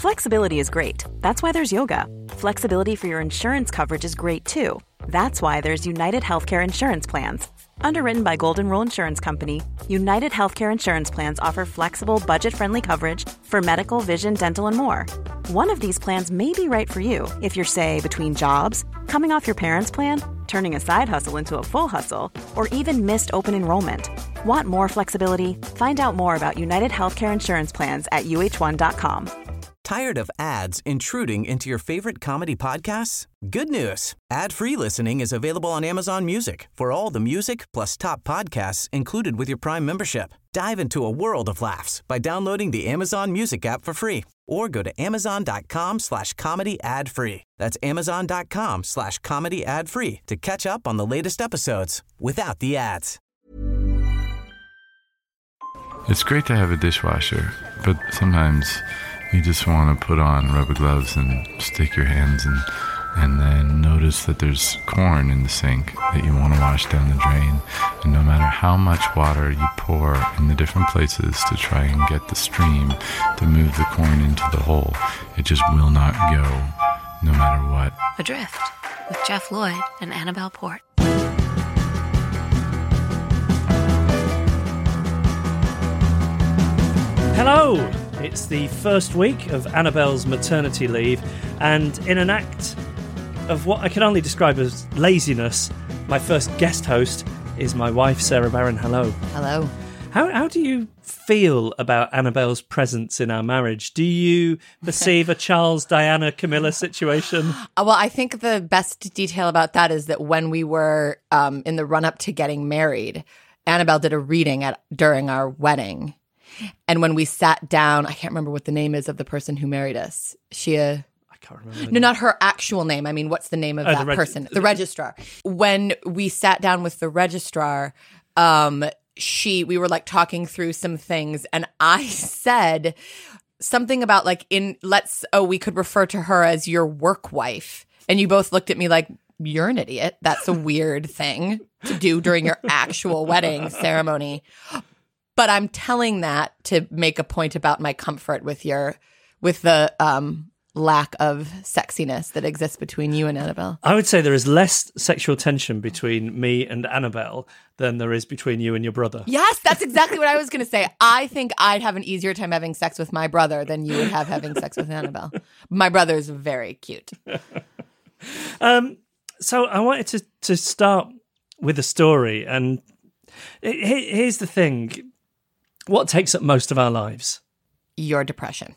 Flexibility is great. That's why there's yoga. Flexibility for your insurance coverage is great too. That's why there's United Healthcare Insurance Plans. Underwritten by Golden Rule Insurance Company, United Healthcare Insurance Plans offer flexible, budget-friendly coverage for medical, vision, dental, and more. One of these plans may be right for you if you're, say, between jobs, coming off your parents' plan, turning a side hustle into a full hustle, or even missed open enrollment. Want more flexibility? Find out more about United Healthcare Insurance Plans at uh1.com. Tired of ads intruding into your favorite comedy podcasts? Good news. Ad-free listening is available on Amazon Music for all the music plus top podcasts included with your Prime membership. Dive into a world of laughs by downloading the Amazon Music app for free or go to amazon.com/comedy ad-free. That's amazon.com/comedy ad-free to catch up on the latest episodes without the ads. It's great to have a dishwasher, but sometimes you just want to put on rubber gloves and stick your hands in, and then notice that there's corn in the sink that you want to wash down the drain. And no matter how much water you pour in the different places to try and get the stream to move the corn into the hole, it just will not go, no matter what. Adrift with Jeff Lloyd and Annabelle Port. Hello! It's the first week of Annabelle's maternity leave, and in an act of what I can only describe as laziness, my first guest host is my wife, Sarah Barron. Hello. Hello. How do you feel about Annabelle's presence in our marriage? Do you perceive a Charles, Diana, Camilla situation? Well, I think the best detail about that is that when we were in the run-up to getting married, Annabelle did a reading during our wedding. And when we sat down, I can't remember what the name is of the person who married us. I can't remember. No, not her actual name. I mean, what's the name of that person? The registrar. When we sat down with the registrar, we were like talking through some things, and I said something about like we could refer to her as your work wife. And you both looked at me like, you're an idiot. That's a weird thing to do during your actual wedding ceremony. But I'm telling that to make a point about my comfort with the lack of sexiness that exists between you and Annabelle. I would say there is less sexual tension between me and Annabelle than there is between you and your brother. Yes, that's exactly what I was going to say. I think I'd have an easier time having sex with my brother than you would have having sex with Annabelle. My brother's very cute. So I wanted to start with a story, and here's the thing. What takes up most of our lives? Your depression.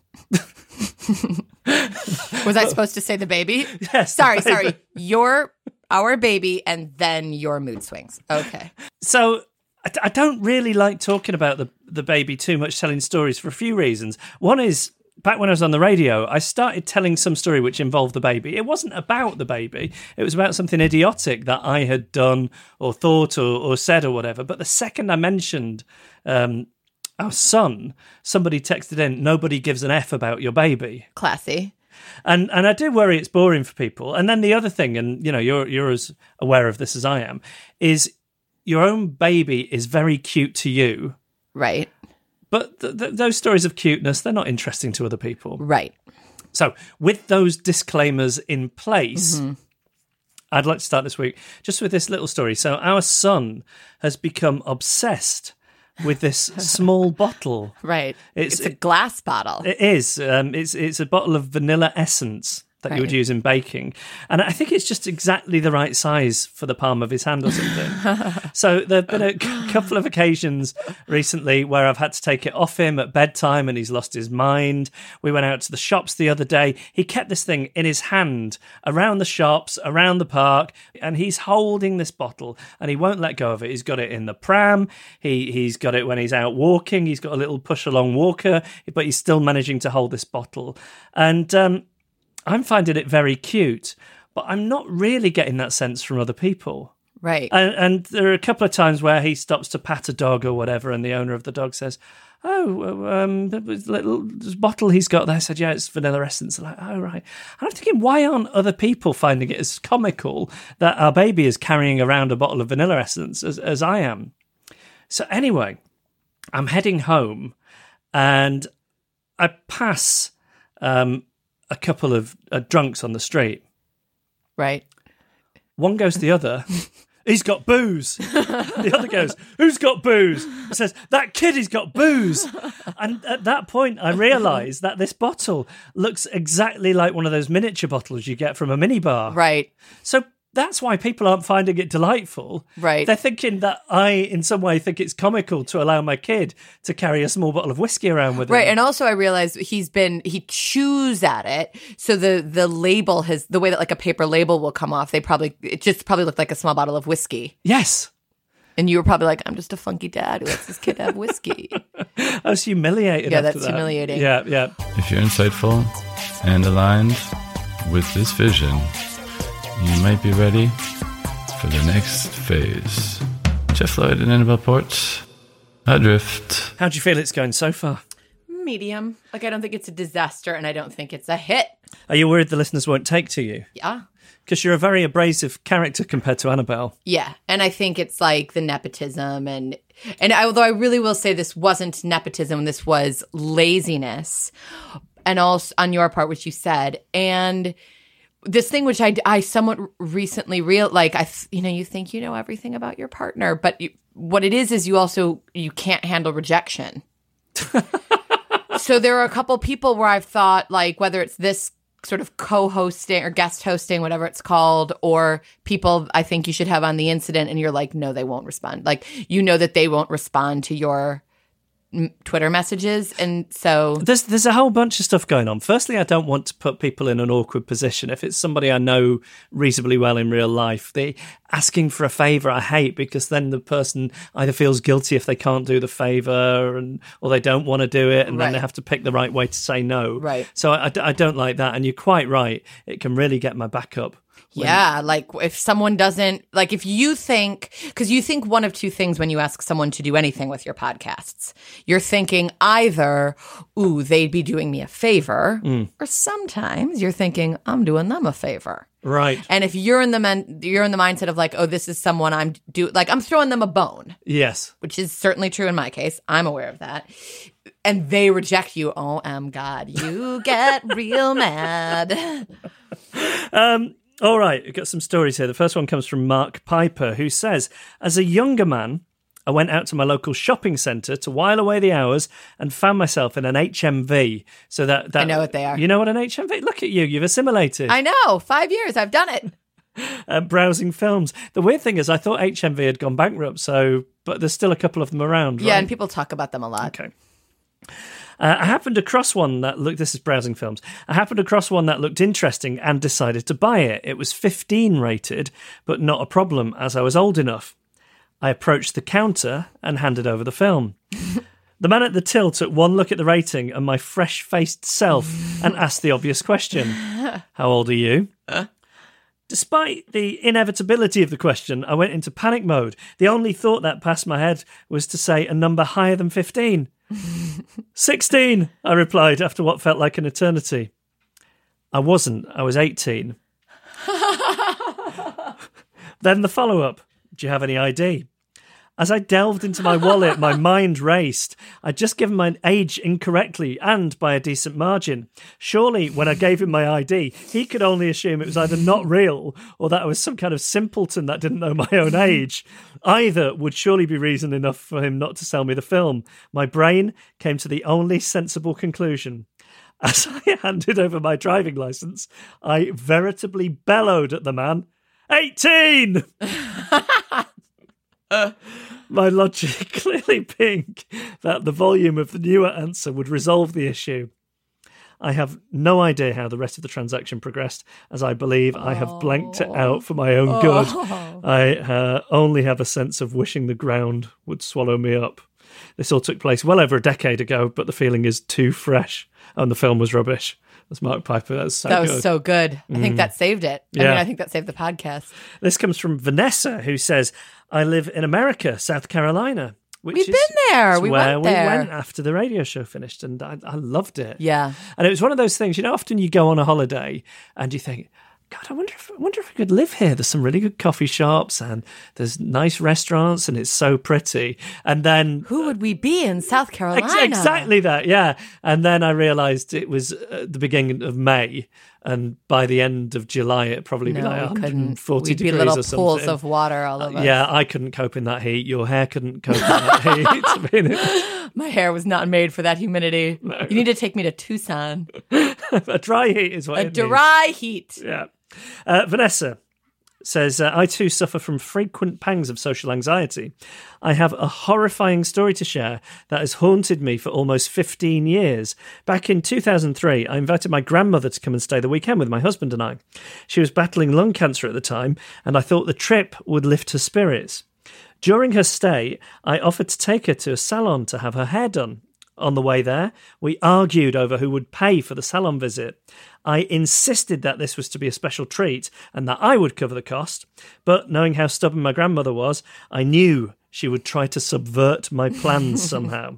Was I supposed to say the baby? Yes. Sorry. Our baby, and then your mood swings. Okay. So I don't really like talking about the baby too much, telling stories for a few reasons. One is, back when I was on the radio, I started telling some story which involved the baby. It wasn't about the baby. It was about something idiotic that I had done or thought or said or whatever. But the second I mentioned our son, somebody texted in, nobody gives an F about your baby. Classy. And I do worry it's boring for people. And then the other thing, and you know, you're as aware of this as I am, is your own baby is very cute to you. Right. But those stories of cuteness, they're not interesting to other people. Right. So with those disclaimers in place, I'd like to start this week just with this little story. So our son has become obsessed with this small bottle. Right. It's a glass bottle. It is. It's a bottle of vanilla essence that you would use in baking. And I think it's just exactly the right size for the palm of his hand or something. So there have been a couple of occasions recently where I've had to take it off him at bedtime and he's lost his mind. We went out to the shops the other day. He kept this thing in his hand around the shops, around the park, and he's holding this bottle and he won't let go of it. He's got it in the pram. He's got it when he's out walking. He's got a little push-along walker, but he's still managing to hold this bottle. And I'm finding it very cute, but I'm not really getting that sense from other people. Right. And there are a couple of times where he stops to pat a dog or whatever, and the owner of the dog says, this little bottle he's got there. I said, yeah, it's vanilla essence. I'm like, oh, right. And I'm thinking, why aren't other people finding it as comical that our baby is carrying around a bottle of vanilla essence as I am? So anyway, I'm heading home, and I pass a couple of drunks on the street. Right. One goes to the other. He's got booze. The other goes, who's got booze? He says, that kid, he's got booze. And at that point, I realised that this bottle looks exactly like one of those miniature bottles you get from a minibar. Right. So that's why people aren't finding it delightful. Right. They're thinking that I, in some way, think it's comical to allow my kid to carry a small bottle of whiskey around with him. Right. And also I realized he chews at it. So the label has, the way that like a paper label will come off, it just probably looked like a small bottle of whiskey. Yes. And you were probably like, I'm just a funky dad who lets his kid have whiskey. I was humiliated. Yeah, after that's that. humiliating. Yeah. If you're insightful and aligned with this vision, you might be ready for the next phase. Jeff Lloyd and Annabelle Port, Adrift. How do you feel it's going so far? Medium. Like, I don't think it's a disaster, and I don't think it's a hit. Are you worried the listeners won't take to you? Yeah. Because you're a very abrasive character compared to Annabelle. Yeah. And I think it's like the nepotism and although I really will say this wasn't nepotism, this was laziness. And also on your part, which you said. And this thing which I somewhat recently you think you know everything about your partner, but what it is you can't handle rejection. So there are a couple people where I've thought, like, whether it's this sort of co-hosting or guest hosting, whatever it's called, or people I think you should have on the incident, and you're like, no, they won't respond. Like, you know that they won't respond to your Twitter messages, and so there's a whole bunch of stuff going on. Firstly, I don't want to put people in an awkward position. If it's somebody I know reasonably well in real life, they asking for a favor I hate, because then the person either feels guilty if they can't do the favor, or they don't want to do it, and then they have to pick the right way to say no. Right. So I don't like that, and you're quite right. It can really get my back up. Yeah, like if someone doesn't, like if you think, because you think one of two things when you ask someone to do anything with your podcasts. You're thinking either, ooh, they'd be doing me a favor, or sometimes you're thinking, I'm doing them a favor. Right. And if you're in the mindset of like, oh, this is someone I'm throwing them a bone. Yes. Which is certainly true in my case. I'm aware of that. And they reject you. Oh, God, you get real mad. All right, we've got some stories here. The first one comes from Mark Piper, who says, as a younger man, I went out to my local shopping centre to while away the hours and found myself in an HMV. So that I know what they are. You know what an HMV? Look at you, you've assimilated. I know, 5 years, I've done it. Browsing films. The weird thing is I thought HMV had gone bankrupt, but there's still a couple of them around, right? Yeah, and people talk about them a lot. Okay. I happened across one that looked, this is browsing films. I happened across one that looked interesting and decided to buy it. It was 15 rated, but not a problem as I was old enough. I approached the counter and handed over the film. The man at the till took one look at the rating and my fresh-faced self and asked the obvious question. How old are you? Despite the inevitability of the question, I went into panic mode. The only thought that passed my head was to say a number higher than 15. 16, I replied after what felt like an eternity. I wasn't. I was 18. Then the follow-up. Do you have any ID? As I delved into my wallet, my mind raced. I'd just given my age incorrectly and by a decent margin. Surely, when I gave him my ID, he could only assume it was either not real or that I was some kind of simpleton that didn't know my own age. Either would surely be reason enough for him not to sell me the film. My brain came to the only sensible conclusion. As I handed over my driving licence, I veritably bellowed at the man, 18! My logic clearly being that the volume of the newer answer would resolve the issue. I have no idea how the rest of the transaction progressed, as I believe I have blanked it out for my own good. I only have a sense of wishing the ground would swallow me up. This all took place well over a decade ago, but the feeling is too fresh, and the film was rubbish. That's Mark Piper. That was so good. I think that saved it. Yeah. I think that saved the podcast. This comes from Vanessa, who says, I live in America, South Carolina. We've been there. We went there. We went after the radio show finished, and I loved it. Yeah. And it was one of those things, often you go on a holiday and you think, God, I wonder if I could live here. There's some really good coffee shops and there's nice restaurants and it's so pretty. And then who would we be in South Carolina? Exactly that, yeah. And then I realised it was at the beginning of May, and by the end of July it'd probably be like 140 We'd degrees be little or something. pools of water all over. Yeah, I couldn't cope in that heat. Your hair couldn't cope in that heat. My hair was not made for that humidity. No. You need to take me to Tucson. A dry heat is what it means. A dry heat. Yeah. Vanessa says, I too suffer from frequent pangs of social anxiety. I have a horrifying story to share that has haunted me for almost 15 years. Back in 2003, I invited my grandmother to come and stay the weekend with my husband and I. She was battling lung cancer at the time, and I thought the trip would lift her spirits. During her stay, I offered to take her to a salon to have her hair done. On the way there, we argued over who would pay for the salon visit. I insisted that this was to be a special treat and that I would cover the cost, but knowing how stubborn my grandmother was, I knew she would try to subvert my plans somehow.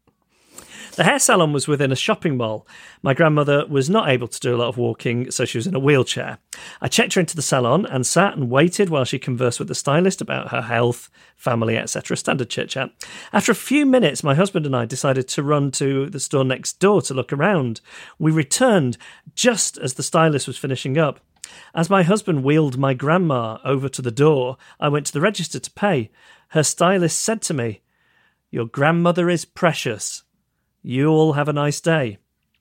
The hair salon was within a shopping mall. My grandmother was not able to do a lot of walking, so she was in a wheelchair. I checked her into the salon and sat and waited while she conversed with the stylist about her health, family, etc. Standard chit-chat. After a few minutes, my husband and I decided to run to the store next door to look around. We returned just as the stylist was finishing up. As my husband wheeled my grandma over to the door, I went to the register to pay. Her stylist said to me, "Your grandmother is precious. You all have a nice day."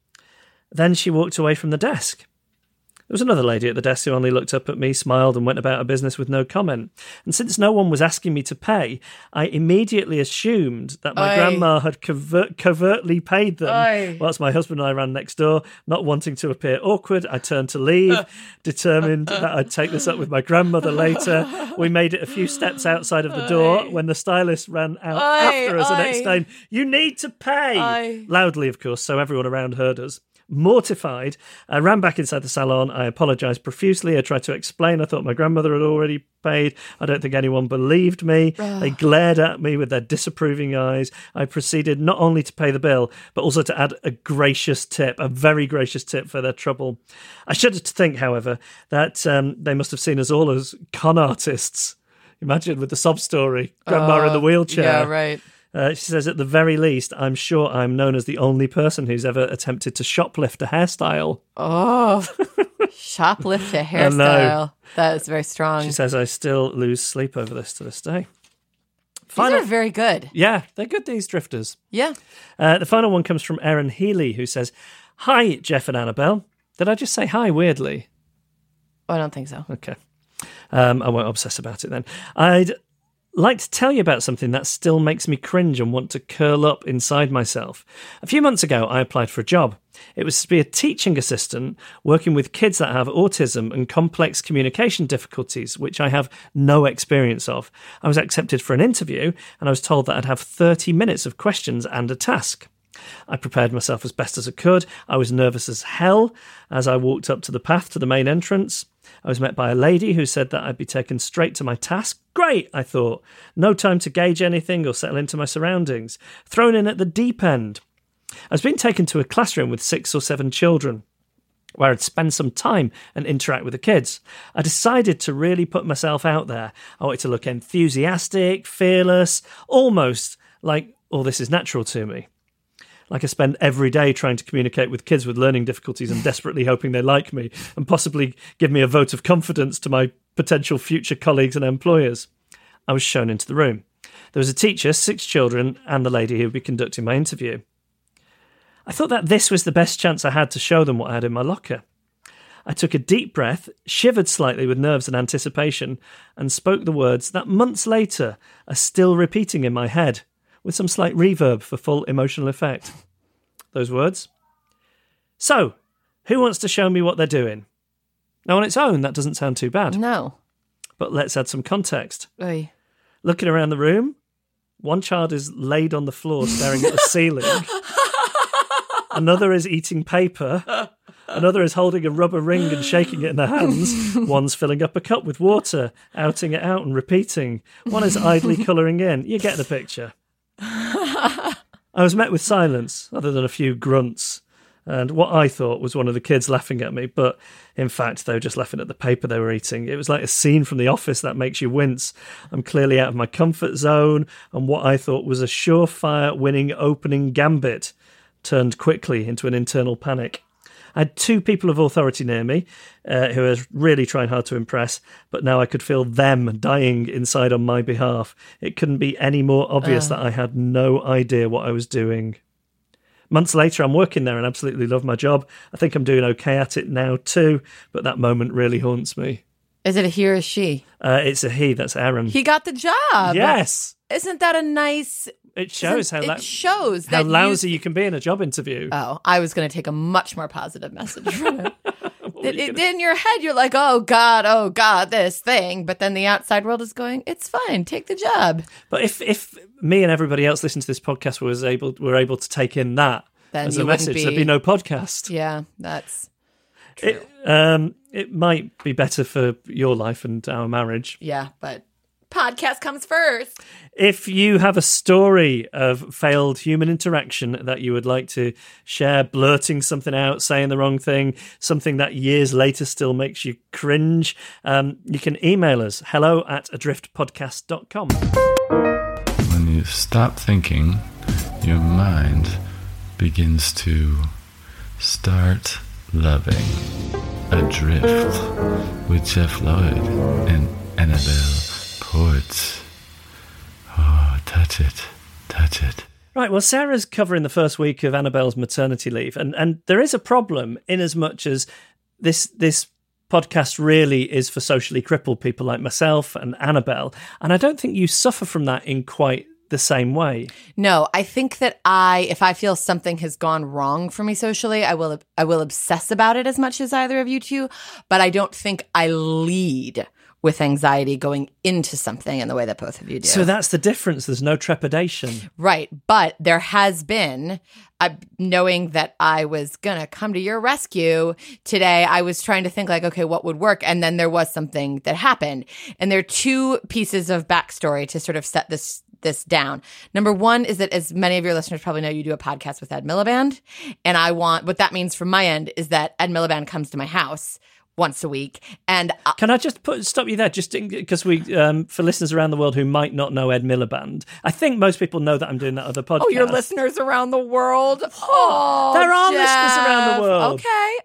Then she walked away from the desk. There was another lady at the desk who only looked up at me, smiled and went about her business with no comment. And since no one was asking me to pay, I immediately assumed that my grandma had covertly paid them. Whilst my husband and I ran next door, not wanting to appear awkward, I turned to leave, determined that I'd take this up with my grandmother later. We made it a few steps outside of the door when the stylist ran out after us and exclaimed, "You need to pay!" Loudly, of course, so everyone around heard us. Mortified, I ran back inside the salon. I apologised profusely. I tried to explain I thought my grandmother had already paid. I don't think anyone believed me. They glared at me with their disapproving eyes. I proceeded not only to pay the bill, but also to add a gracious tip, a very gracious tip for their trouble. I shudder to think, however, that they must have seen us all as con artists. Imagine with the sob story, grandma in the wheelchair. Yeah, right. She says, at the very least, I'm sure I'm known as the only person who's ever attempted to shoplift a hairstyle. Oh, shoplift a hairstyle. That is very strong. She says, I still lose sleep over this to this day. These are very good. Yeah, they're good, these drifters. Yeah. The final one comes from Erin Healy, who says, "Hi, Jeff and Annabelle." Did I just say hi weirdly? Oh, I don't think so. Okay. I won't obsess about it then. I'd like to tell you about something that still makes me cringe and want to curl up inside myself. A few months ago, I applied for a job. It was to be a teaching assistant working with kids that have autism and complex communication difficulties, which I have no experience of. I was accepted for an interview, and I was told that I'd have 30 minutes of questions and a task. I prepared myself as best as I could. I was nervous as hell as I walked up to the path to the main entrance. I was met by a lady who said that I'd be taken straight to my task. Great, I thought. No time to gauge anything or settle into my surroundings. Thrown in at the deep end. I was being taken to a classroom with 6 or 7 children, where I'd spend some time and interact with the kids. I decided to really put myself out there. I wanted to look enthusiastic, fearless, almost like all this is natural to me. Like I spend every day trying to communicate with kids with learning difficulties and desperately hoping they like me and possibly give me a vote of confidence to my potential future colleagues and employers. I was shown into the room. There was a teacher, 6 children, and the lady who would be conducting my interview. I thought that this was the best chance I had to show them what I had in my locker. I took a deep breath, shivered slightly with nerves and anticipation, and spoke the words that months later are still repeating in my head, with some slight reverb for full emotional effect. Those words. "So, who wants to show me what they're doing?" Now, on its own, that doesn't sound too bad. No. But let's add some context. Oy. Looking around the room, one child is laid on the floor staring at the ceiling. Another is eating paper. Another is holding a rubber ring and shaking it in their hands. One's filling up a cup with water, outing it out and repeating. One is idly colouring in. You get the picture. I was met with silence, other than a few grunts and what I thought was one of the kids laughing at me, but in fact they were just laughing at the paper they were eating. It was like a scene from The Office that makes you wince. I'm clearly out of my comfort zone, and what I thought was a surefire winning opening gambit turned quickly into an internal panic. I had 2 people of authority near me who were really trying hard to impress, but now I could feel them dying inside on my behalf. It couldn't be any more obvious that I had no idea what I was doing. Months later, I'm working there and absolutely love my job. I think I'm doing okay at it now too, but that moment really haunts me. Is it a he or a she? It's a he, that's Aaron. He got the job. Yes. Isn't that a nice... It shows how lousy you can be in a job interview. Oh, I was going to take a much more positive message from it. In your head, you're like, oh, God, this thing. But then the outside world is going, it's fine, take the job. But if me and everybody else listening to this podcast were able to take in that then as a message, there'd be no podcast. Yeah, that's true. It might be better for your life and our marriage. Yeah, but... podcast comes first. If you have a story of failed human interaction that you would like to share, blurting something out, saying the wrong thing, something that years later still makes you cringe, you can email us, hello@adriftpodcast.com. When you stop thinking, your mind begins to start loving. Adrift with Jeff Lloyd and Annabelle Port. Oh, touch it. Right, well, Sarah's covering the first week of Annabelle's maternity leave, and there is a problem in as much as this podcast really is for socially crippled people like myself and Annabelle, and I don't think you suffer from that in quite the same way. No, I think that if I feel something has gone wrong for me socially, I will obsess about it as much as either of you two, but I don't think I lead with anxiety going into something in the way that both of you do. So that's the difference. There's no trepidation. Right. But there has been, knowing that I was going to come to your rescue today, I was trying to think like, okay, what would work? And then there was something that happened. And there are 2 pieces of backstory to sort of set this down. Number one is that, as many of your listeners probably know, you do a podcast with Ed Miliband. And what that means from my end is that Ed Miliband comes to my house once a week. And can I just stop you there, just because we for listeners around the world who might not know Ed Miliband, I think most people know that I'm doing that other podcast. Oh, your listeners around the world. Oh, there are Jeff. listeners around the world.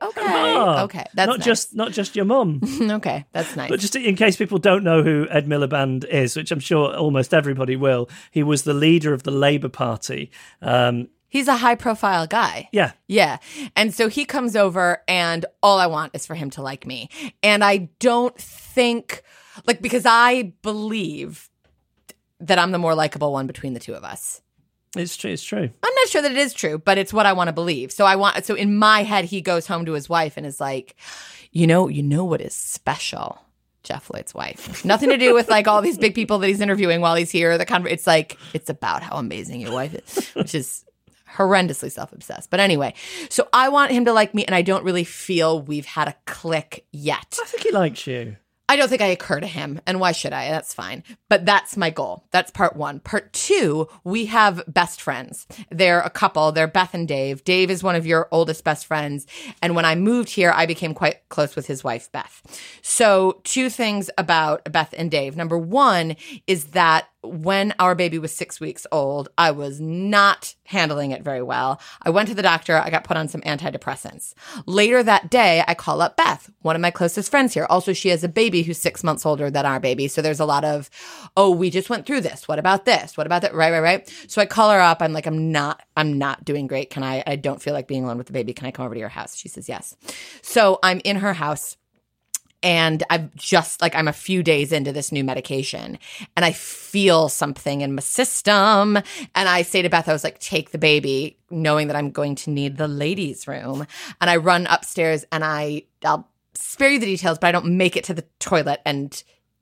Okay. That's not just your mum. Okay, that's nice. But just in case people don't know who Ed Miliband is, which I'm sure almost everybody will, he was the leader of the Labour Party. He's a high-profile guy. Yeah. Yeah. And so he comes over, and all I want is for him to like me. And I don't think, because I believe that I'm the more likable one between the 2 of us. It's true. I'm not sure that it is true, but it's what I want to believe. So in my head, he goes home to his wife and is like, you know what is special? Jeff Lloyd's wife. Nothing to do with all these big people that he's interviewing while he's here. It's about how amazing your wife is, which is horrendously self-obsessed. But anyway, so I want him to like me, and I don't really feel we've had a click yet. I think he likes you. I don't think I occur to him, and why should I? That's fine. But that's my goal. That's part 1. Part 2, we have best friends. They're a couple. They're Beth and Dave. Dave is one of your oldest best friends. And when I moved here, I became quite close with his wife, Beth. So 2 things about Beth and Dave. Number 1 is that when our baby was 6 weeks old, I was not handling it very well. I went to the doctor. I got put on some antidepressants. Later that day, I call up Beth, one of my closest friends here. Also, she has a baby who's 6 months older than our baby. So there's a lot of, oh, we just went through this. What about this? What about that? Right. So I call her up. I'm like, I'm not doing great. I don't feel like being alone with the baby. Can I come over to your house? She says, yes. So I'm in her house. And I'm a few days into this new medication, and I feel something in my system. And I say to Beth, I was like, take the baby, knowing that I'm going to need the ladies' room. And I run upstairs, and I'll spare you the details, but I don't make it to the toilet. And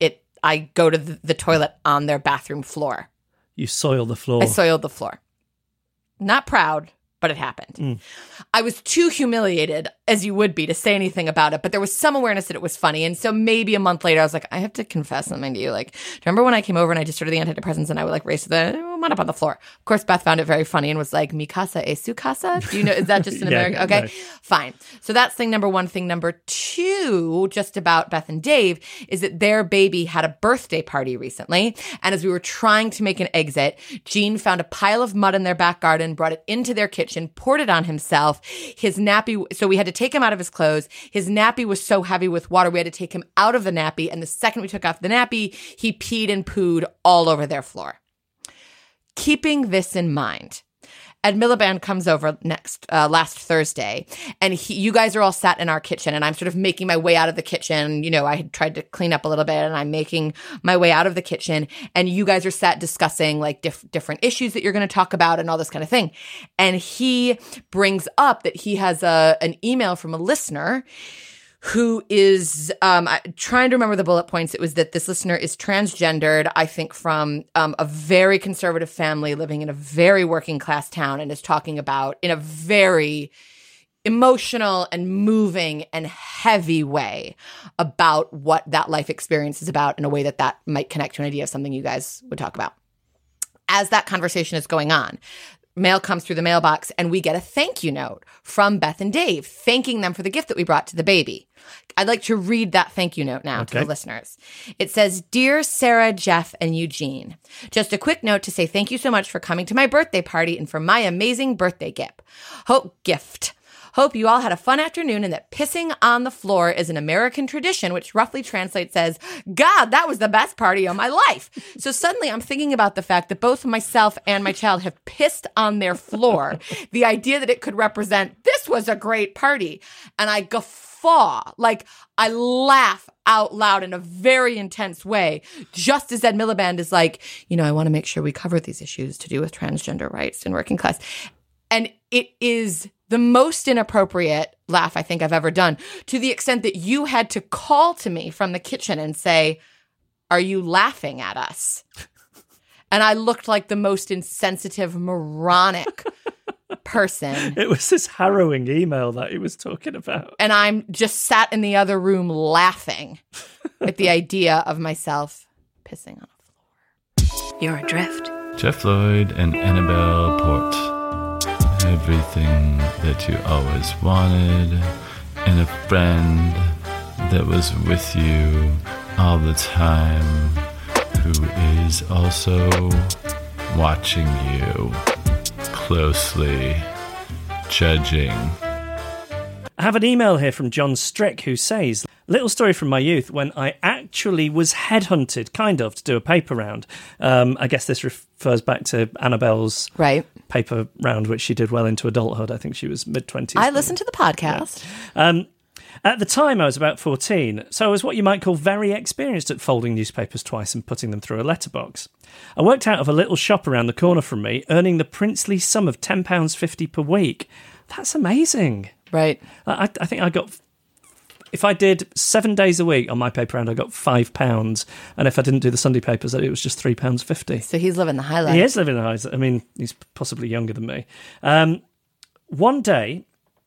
I go to the toilet on their bathroom floor. You soil the floor. I soiled the floor. Not proud, but it happened. I was too humiliated, as you would be, to say anything about it, but there was some awareness that it was funny. And so maybe a month later, I was like, I have to confess something to you. Do you remember when I came over and I just started the antidepressants and I would race to the Come on up on the floor. Of course, Beth found it very funny and was like, mi casa es su casa? Do you know, is that just an American? Okay, no. Fine. So that's thing number one. Thing number two, just about Beth and Dave, is that their baby had a birthday party recently. And as we were trying to make an exit, Gene found a pile of mud in their back garden, brought it into their kitchen, poured it on himself. His nappy, so we had to take him out of his clothes. His nappy was so heavy with water, we had to take him out of the nappy. And the second we took off the nappy, he peed and pooed all over their floor. Keeping this in mind, Ed Miliband comes over last Thursday, and you guys are all sat in our kitchen, and I'm sort of making my way out of the kitchen. You know, I had tried to clean up a little bit, and I'm making my way out of the kitchen, and you guys are sat discussing like different issues that you're going to talk about and all this kind of thing. And he brings up that he has an email from a listener who is trying to remember the bullet points. It was that this listener is transgendered, I think from a very conservative family living in a very working class town, and is talking about in a very emotional and moving and heavy way about what that life experience is about in a way that might connect to an idea of something you guys would talk about. As that conversation is going on, mail comes through the mailbox, and we get a thank you note from Beth and Dave thanking them for the gift that we brought to the baby. I'd like to read that thank you note now to the listeners. It says, Dear Sarah, Jeff, and Eugene, just a quick note to say thank you so much for coming to my birthday party and for my amazing birthday gift. Hope you all had a fun afternoon and that pissing on the floor is an American tradition, which roughly translates as, God, that was the best party of my life. So suddenly I'm thinking about the fact that both myself and my child have pissed on their floor. The idea that it could represent, this was a great party. And I guffaw, like I laugh out loud in a very intense way, just as Ed Miliband is like, you know, I want to make sure we cover these issues to do with transgender rights and working class. And it is the most inappropriate laugh I think I've ever done, to the extent that you had to call to me from the kitchen and say, are you laughing at us? And I looked like the most insensitive, moronic person. It was this harrowing email that he was talking about. And I'm just sat in the other room laughing at the idea of myself pissing on a floor. You're adrift. Jeff Lloyd and Annabelle Port. Everything that you always wanted, and a friend that was with you all the time, who is also watching you closely, judging. I have an email here from John Strick who says, little story from my youth when I actually was headhunted, kind of, to do a paper round. I guess this refers back to Annabelle's paper round, which she did well into adulthood. I think she was mid-20s. I listened to the podcast. Yeah. At the time, I was about 14, so I was what you might call very experienced at folding newspapers twice and putting them through a letterbox. I worked out of a little shop around the corner from me, earning the princely sum of £10.50 per week. That's amazing. Right. I think I got... If I did 7 days a week on my paper round, I got £5. And if I didn't do the Sunday papers, it was just £3.50. So he's living the high life. He is living the high life. I mean, he's possibly younger than me. One day,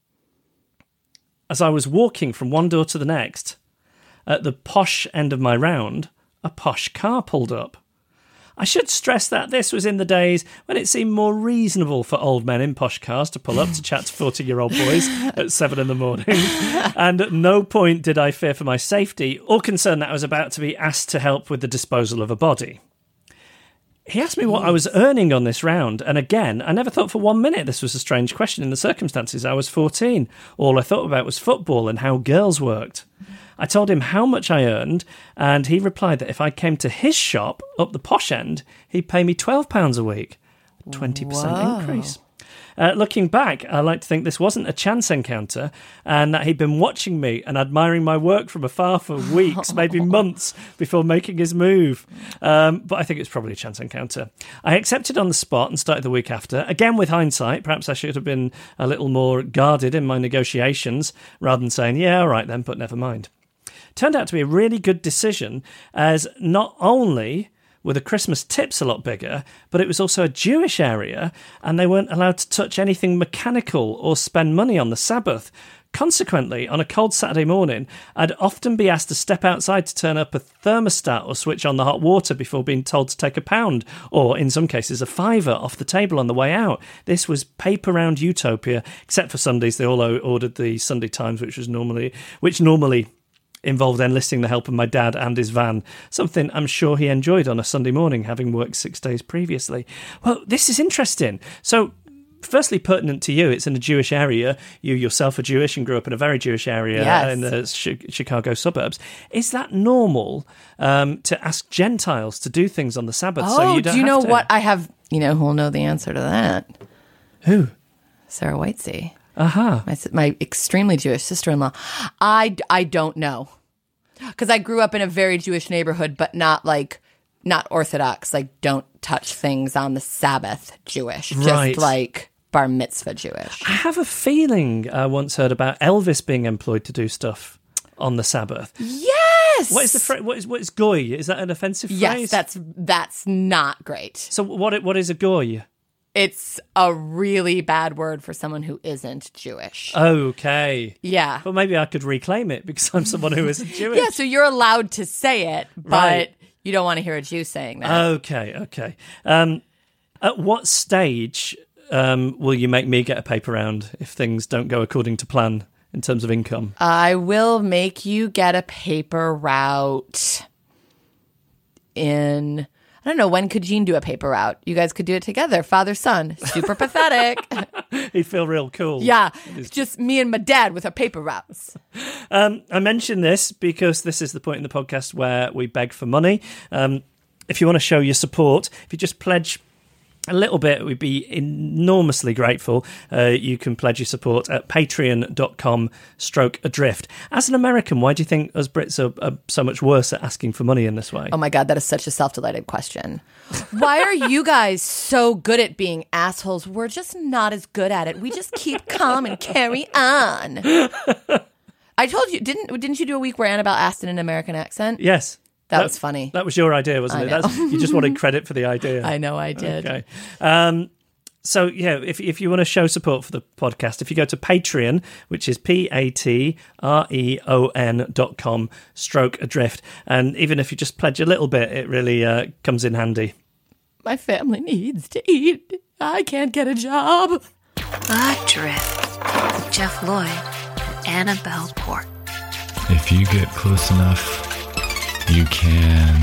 as I was walking from one door to the next, at the posh end of my round, a posh car pulled up. I should stress that this was in the days when it seemed more reasonable for old men in posh cars to pull up to chat to 40-year-old boys at 7 a.m. And at no point did I fear for my safety or concern that I was about to be asked to help with the disposal of a body. He asked me what I was earning on this round, and again, I never thought for 1 minute this was a strange question in the circumstances. I was 14. All I thought about was football and how girls worked. I told him how much I earned, and he replied that if I came to his shop up the posh end, he'd pay me £12 a week, a 20% increase. Looking back, I like to think this wasn't a chance encounter and that he'd been watching me and admiring my work from afar for weeks, maybe months, before making his move. But I think it's probably a chance encounter. I accepted on the spot and started the week after. Again, with hindsight, perhaps I should have been a little more guarded in my negotiations rather than saying, yeah, all right then, but never mind. Turned out to be a really good decision, as not only were the Christmas tips a lot bigger, but it was also a Jewish area, and they weren't allowed to touch anything mechanical or spend money on the Sabbath. Consequently, on a cold Saturday morning, I'd often be asked to step outside to turn up a thermostat or switch on the hot water before being told to take £1, or in some cases a £5 off the table on the way out. This was paper round utopia, except for Sundays. They all ordered the Sunday Times, which normally involved enlisting the help of my dad and his van, something I'm sure he enjoyed on a Sunday morning, having worked 6 days previously. Well, this is interesting. So, firstly, pertinent to you, it's in a Jewish area. You yourself are Jewish and grew up in a very Jewish area in the Chicago suburbs. Is that normal to ask Gentiles to do things on the Sabbath? Oh, so you don't do you know have to? what I have? You know who'll know the answer to that? Who? Sarah Whitesey. Aha. My extremely Jewish sister-in-law. I don't know. Because I grew up in a very Jewish neighborhood, but not Orthodox, like don't touch things on the Sabbath Jewish. Right. Just like bar mitzvah Jewish. I have a feeling I once heard about Elvis being employed to do stuff on the Sabbath. Yes. What is the phrase? What is goy? Is that an offensive phrase? Yes, that's not great. So what is a goy? It's a really bad word for someone who isn't Jewish. Okay. Yeah. Well, maybe I could reclaim it because I'm someone who isn't Jewish. Yeah, so you're allowed to say it, but Right. you don't want to hear a Jew saying that. Okay. At what stage will you make me get a paper round if things don't go according to plan in terms of income? I will make you get a paper route in... I don't know, when could Gene do a paper route? You guys could do it together, father-son. Super pathetic. He'd feel real cool. Yeah, it's just me and my dad with our paper routes. I mention this because this is the point in the podcast where we beg for money. If you want to show your support, if you just pledge a little bit, we'd be enormously grateful. You can pledge your support at patreon.com/adrift. As an American, why do you think us Brits are so much worse at asking for money in this way? Oh my God, that is such a self-delighted question. Why are you guys so good at being assholes? We're just not as good at it. We just keep calm and carry on. I told you, didn't you do a week where Annabelle asked in an American accent? Yes. That was funny. That was your idea, wasn't it? You just wanted credit for the idea. I know I did. Okay. So, yeah, if you want to show support for the podcast, if you go to Patreon, which is patreon.com/adrift, and even if you just pledge a little bit, it really comes in handy. My family needs to eat. I can't get a job. Adrift with Jeff Lloyd and Annabelle Port. If you get close enough, you can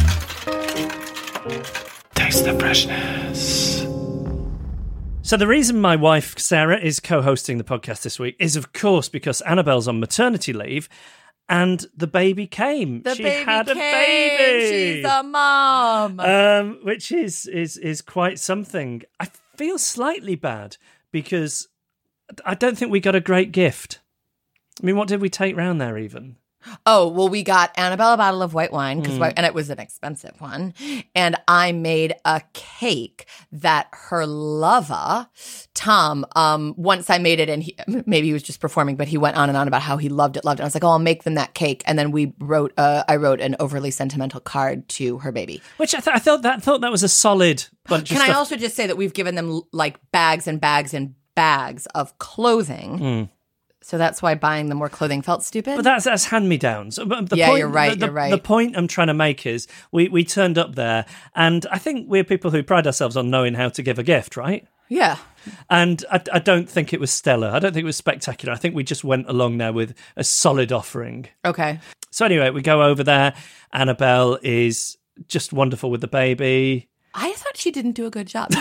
taste the freshness. So the reason my wife, Sarah, is co-hosting the podcast this week is, of course, because Annabelle's on maternity leave and the baby came. She had a baby. She's a mom. Which is quite something. I feel slightly bad because I don't think we got a great gift. I mean, what did we take round there even? Oh, well, we got Annabelle a bottle of white wine, and it was an expensive one. And I made a cake that her lover, Tom, once I made it, and maybe he was just performing, but he went on and on about how he loved it. And I was like, oh, I'll make them that cake. And then I wrote an overly sentimental card to her baby. Which I thought that was a solid bunch of stuff. Can I also just say that we've given them like bags and bags and bags of clothing. So that's why buying them more clothing felt stupid. But that's hand-me-downs. You're right. The point I'm trying to make is we turned up there, and I think we're people who pride ourselves on knowing how to give a gift, right? Yeah. And I don't think it was stellar. I don't think it was spectacular. I think we just went along there with a solid offering. Okay. So anyway, we go over there. Annabelle is just wonderful with the baby. I thought she didn't do a good job.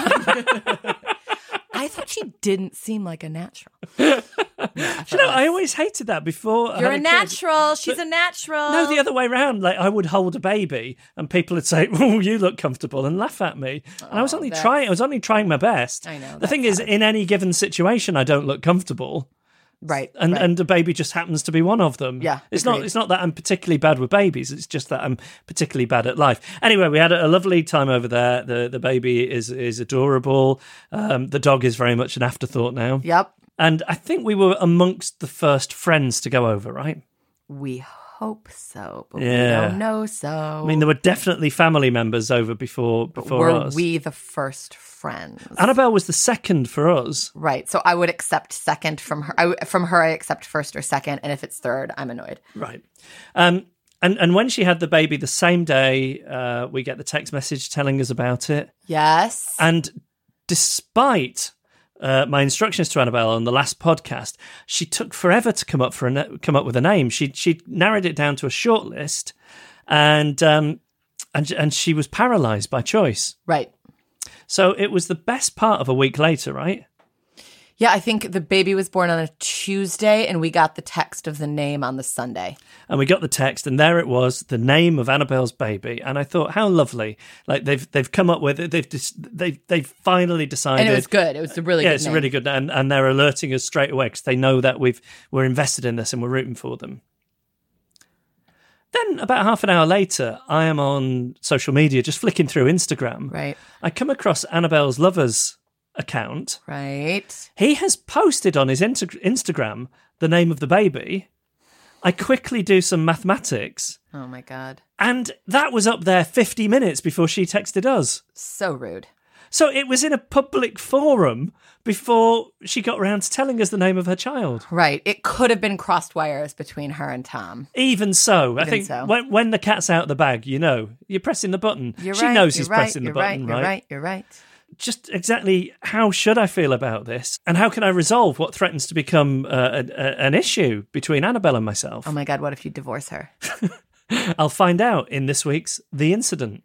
I thought she didn't seem like a natural. I always hated that before. You're a natural. She's a natural. No, the other way around. Like I would hold a baby, and people would say, "Oh, you look comfortable," and laugh at me. And I was only trying. I was only trying my best. I know. The thing is, in any given situation, I don't look comfortable. Right. And the baby just happens to be one of them. Yeah. It's not that I'm particularly bad with babies. It's just that I'm particularly bad at life. Anyway, we had a lovely time over there. The baby is adorable. The dog is very much an afterthought now. Yep. And I think we were amongst the first friends to go over, right? We hope so, but we don't know so. I mean, there were definitely family members over before were us. We the first friends? Annabelle was the second for us. Right. So I would accept second from her. From her, I accept first or second. And if it's third, I'm annoyed. Right. And when she had the baby the same day, we get the text message telling us about it. Yes. And despite my instructions to Annabelle on the last podcast, she took forever to come up with a name. She narrowed it down to a short list, and she was paralysed by choice. Right. So it was the best part of a week later, right? Yeah, I think the baby was born on a Tuesday, and we got the text of the name on the Sunday. And we got the text, and there it was, the name of Annabelle's baby. And I thought, how lovely! Like they've come up with it. They've finally decided, and it was good. It was a really good. Yeah, it's name. really good, and they're alerting us straight away because they know that we're invested in this and we're rooting for them. Then about half an hour later, I am on social media, just flicking through Instagram. Right. I come across Annabelle's lover's account. Right. He has posted on his Instagram the name of the baby. I quickly do some mathematics. Oh, my God. And that was up there 50 minutes before she texted us. So rude. So it was in a public forum before she got around to telling us the name of her child. Right. It could have been crossed wires between her and Tom. Even so. I think when the cat's out of the bag, you're pressing the button. She knows he's pressing the button, right? You're right. Just exactly how should I feel about this? And how can I resolve what threatens to become an issue between Annabelle and myself? Oh my God, what if you divorce her? I'll find out in this week's The Incident.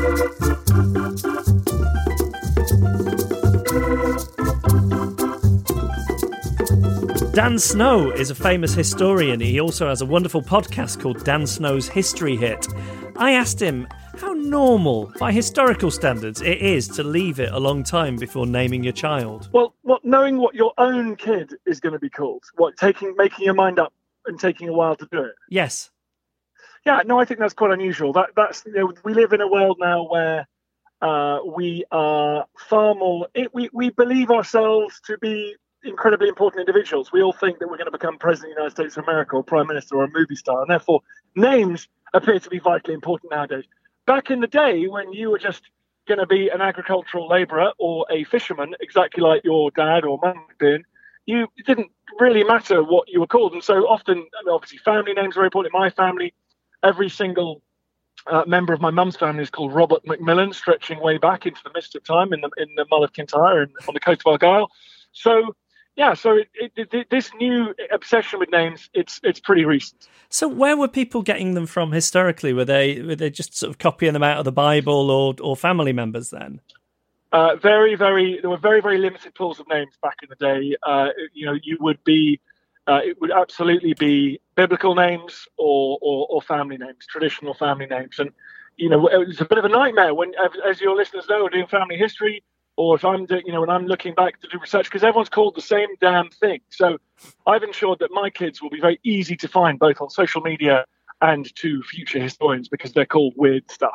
Dan Snow is a famous historian. He also has a wonderful podcast called Dan Snow's History Hit. I asked him how normal, by historical standards, it is to leave it a long time before naming your child. Well, knowing what your own kid is going to be called, making your mind up and taking a while to do it. Yes. Yeah, no, I think that's quite unusual. That's we live in a world now where we are far more. We believe ourselves to be incredibly important individuals. We all think that we're going to become president of the United States of America or prime minister or a movie star, and therefore names appear to be vitally important nowadays. Back in the day when you were just going to be an agricultural labourer or a fisherman, exactly like your dad or mum had been, it didn't really matter what you were called. And so often, obviously, family names are very important. In my family, every single member of my mum's family is called Robert Macmillan, stretching way back into the mist of time in the Mull of Kintyre and on the coast of Argyll. So, yeah, this new obsession with names, it's pretty recent. So where were people getting them from historically? Were they just sort of copying them out of the Bible or family members then? There were very, very limited pools of names back in the day. You would be, it would absolutely be biblical names or family names, traditional family names. And, it's a bit of a nightmare when, as your listeners know, doing family history, or if I'm doing, when I'm looking back to do research, because everyone's called the same damn thing. So I've ensured that my kids will be very easy to find both on social media and to future historians because they're called weird stuff.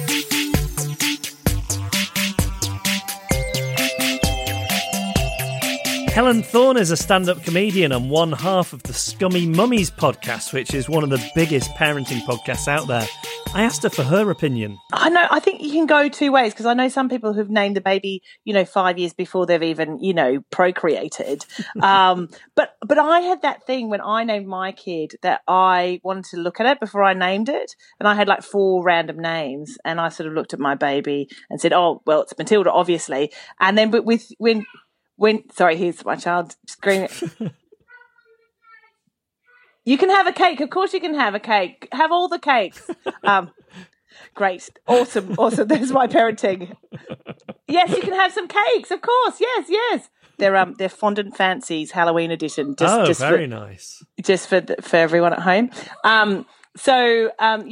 Helen Thorne is a stand-up comedian and one half of the Scummy Mummies podcast, which is one of the biggest parenting podcasts out there. I asked her for her opinion. I know. I think you can go two ways because I know some people who've named the baby, 5 years before they've even, procreated. But I had that thing when I named my kid that I wanted to look at it before I named it, and I had like 4 random names, and I sort of looked at my baby and said, "Oh, well, it's Matilda, obviously." And then, but sorry, here's my child screaming. You can have a cake. Of course you can have a cake. Have all the cakes. Great. Awesome. There's my parenting. Yes, you can have some cakes. Of course. Yes. They're Fondant Fancies Halloween edition. Just very nice. Just for everyone at home. So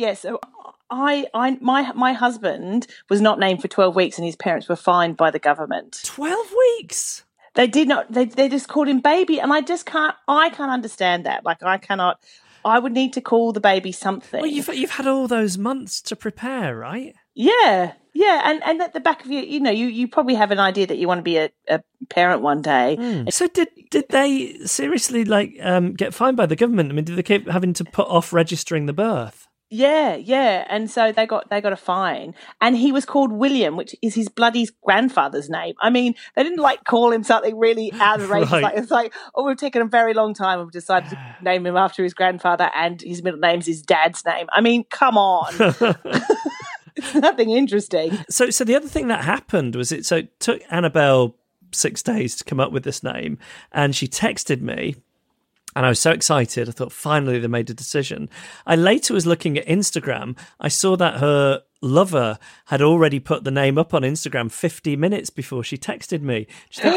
my husband was not named for 12 weeks and his parents were fined by the government. 12 weeks? They did not. They just called him baby, and I can't understand that. Like I cannot. I would need to call the baby something. Well, you've had all those months to prepare, right? Yeah. And at the back of you probably have an idea that you want to be a parent one day. So did they seriously get fined by the government? I mean, did they keep having to put off registering the birth? Yeah. And so they got a fine. And he was called William, which is his bloody grandfather's name. I mean, they didn't call him something really outrageous. Right. It's we've taken a very long time. We've decided to name him after his grandfather, and his middle name's his dad's name. I mean, come on. It's nothing interesting. So the other thing that happened was it took Annabelle 6 days to come up with this name, and she texted me, and I was so excited. I thought, finally they made a decision. I later was looking at Instagram. I saw that her lover had already put the name up on Instagram 50 minutes before she texted me.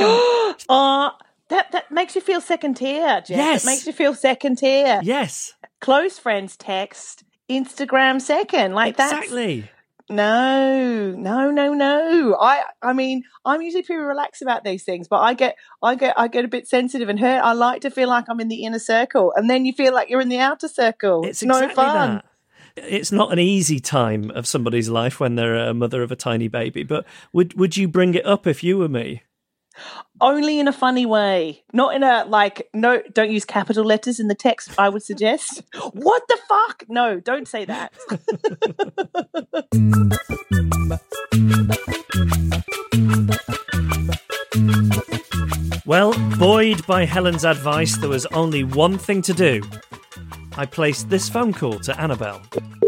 That makes you feel second tier, Jeff. Yes. It makes you feel second tier. Yes. Close friends text, Instagram second, that. Exactly. No. I mean, I'm usually pretty relaxed about these things, but I get a bit sensitive and hurt. I like to feel like I'm in the inner circle, and then you feel like you're in the outer circle. It's exactly no fun. That. It's not an easy time of somebody's life when they're a mother of a tiny baby, but would you bring it up if you were me? Only in a funny way, not in a no, don't use capital letters in the text, I would suggest. What the fuck? No, don't say that. Well, buoyed by Helen's advice, there was only one thing to do. I placed this phone call to Annabelle.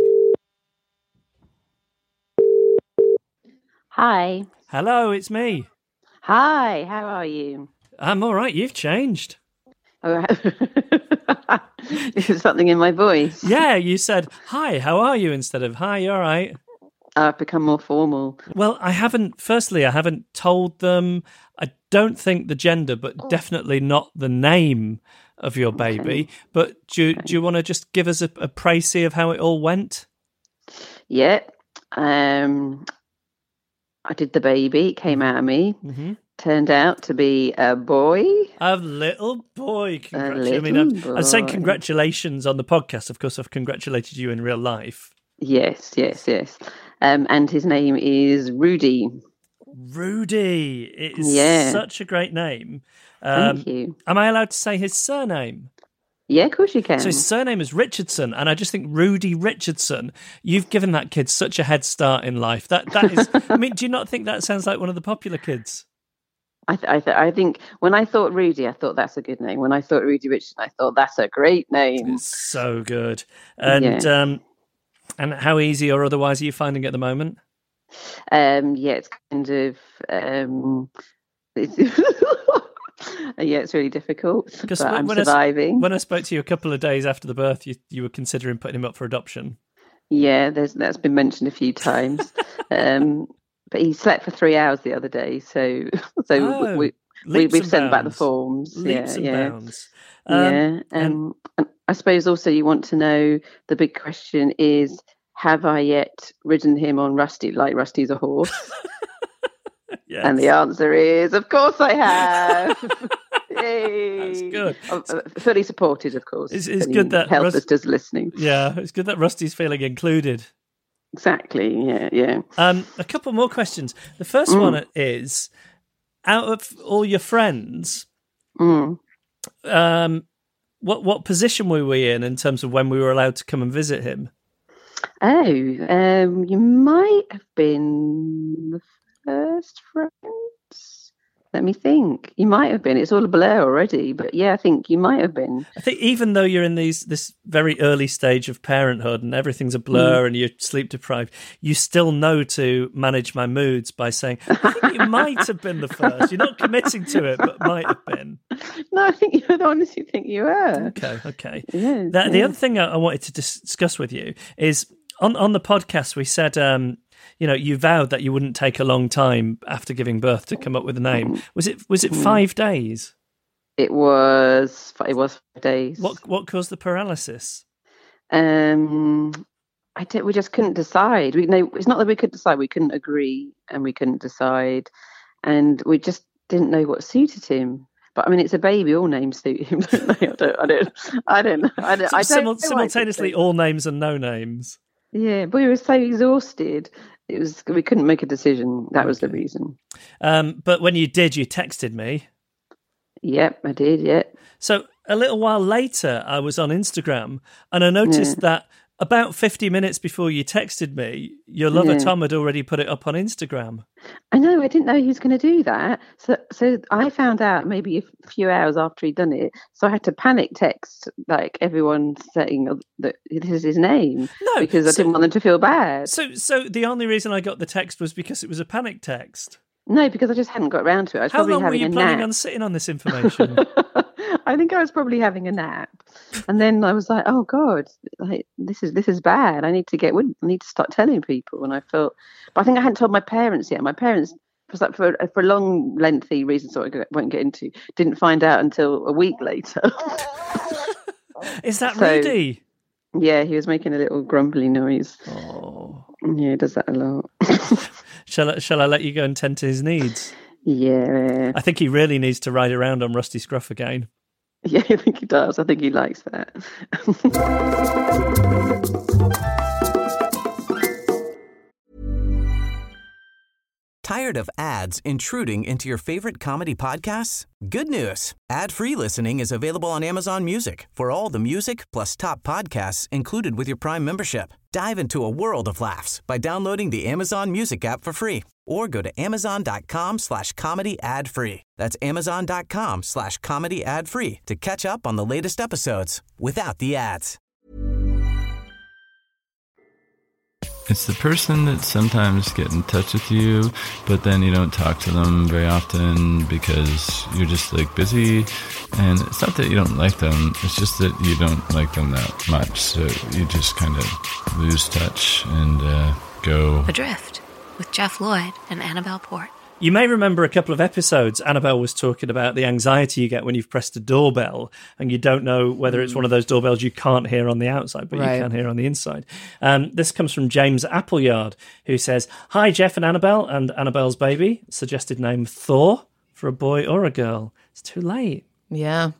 Hi. Hello, it's me. Hi, how are you? I'm all right. You've changed. Oh, is something in my voice? Yeah, you said, hi, how are you? Instead of, hi, you all right? I've become more formal. Well, I haven't told them. I don't think the gender, but definitely not the name of your baby. Okay. But do you want to just give us a précis of how it all went? Yeah. I did the baby. It came out of me. Mm-hmm. Turned out to be a boy. A little boy. I'm saying congratulations on the podcast. Of course, I've congratulated you in real life. Yes. And his name is Rudy. Rudy. It is such a great name. Thank you. Am I allowed to say his surname? Yeah, of course you can. So his surname is Richardson, and I just think Rudy Richardson, you've given that kid such a head start in life. That is, I mean, do you not think that sounds like one of the popular kids? I think when I thought Rudy, I thought that's a good name. When I thought Rudy Richardson, I thought that's a great name. It's so good. And and how easy or otherwise are you finding it at the moment? It's kind of it's really difficult, but I'm surviving. When I spoke to you a couple of days after the birth, you were considering putting him up for adoption. Yeah, that's been mentioned a few times. But he slept for 3 hours the other day, so we've sent back the forms. Leaps and bounds. And I suppose also you want to know, the big question is, have I yet ridden him on Rusty, like Rusty's a horse? Yes. And the answer is, of course I have. Yay. That's good. Fully supported, of course. It's good that Helpless listening. Yeah, it's good that Rusty's feeling included. Exactly. Yeah. A couple more questions. The first one is, out of all your friends, what position were we in terms of when we were allowed to come and visit him? Oh, you might have been the first friends. Let me think. You might have been. It's all a blur already, but yeah, I think you might have been. I think even though you're in this very early stage of parenthood and everything's a blur and you're sleep deprived, you still know to manage my moods by saying, I think you might have been the first. You're not committing to it, but might have been. No, I honestly think you were. Okay. Yeah, The other thing I wanted to discuss with you is, on the podcast we said, you vowed that you wouldn't take a long time after giving birth to come up with a name. Was it 5 days? It was 5 days. What caused the paralysis? We just couldn't decide. It's not that we could decide. We couldn't agree, and we couldn't decide, and we just didn't know what suited him. But I mean, it's a baby. All names suit him, don't they? I don't. Simultaneously, all names and no names. Yeah, but we were so exhausted. We couldn't make a decision. That was the reason. But when you did, you texted me. Yep, I did. Yeah. So a little while later, I was on Instagram and I noticed that about 50 minutes before you texted me, your lover Tom had already put it up on Instagram. I know. I didn't know he was going to do that. So I found out maybe a few hours after he'd done it. So I had to panic text like everyone saying that this is his name because I didn't want them to feel bad. So the only reason I got the text was because it was a panic text. No, because I just hadn't got around to it. I was How long were you planning on sitting on this information? I think I was probably having a nap, and then I was like, "Oh God, like, this is bad. I need to start telling people." And I felt, but I think I hadn't told my parents yet. My parents, for a long, lengthy reason, so I won't get into, didn't find out until a week later. Is that Rudy? Yeah, he was making a little grumbly noise. Oh, yeah, he does that a lot. Shall I let you go and tend to his needs? Yeah. I think he really needs to ride around on Rusty Scruff again. Yeah, I think he does. I think he likes that. Tired of ads intruding into your favorite comedy podcasts? Good news. Ad-free listening is available on Amazon Music for all the music plus top podcasts included with your Prime membership. Dive into a world of laughs by downloading the Amazon Music app for free or go to amazon.com/comedy ad-free. That's amazon.com/comedy ad-free to catch up on the latest episodes without the ads. It's the person that sometimes get in touch with you, but then you don't talk to them very often because you're just like busy. And it's not that you don't like them, it's just that you don't like them that much. So you just kind of lose touch and go Adrift with Jeff Lloyd and Annabelle Port. You may remember a couple of episodes, Annabelle was talking about the anxiety you get when you've pressed a doorbell and you don't know whether it's one of those doorbells you can't hear on the outside, but you can hear on the inside. This comes from James Appleyard, who says, "Hi, Jeff and Annabelle's baby. Suggested name Thor for a boy or a girl. It's too late." Yeah.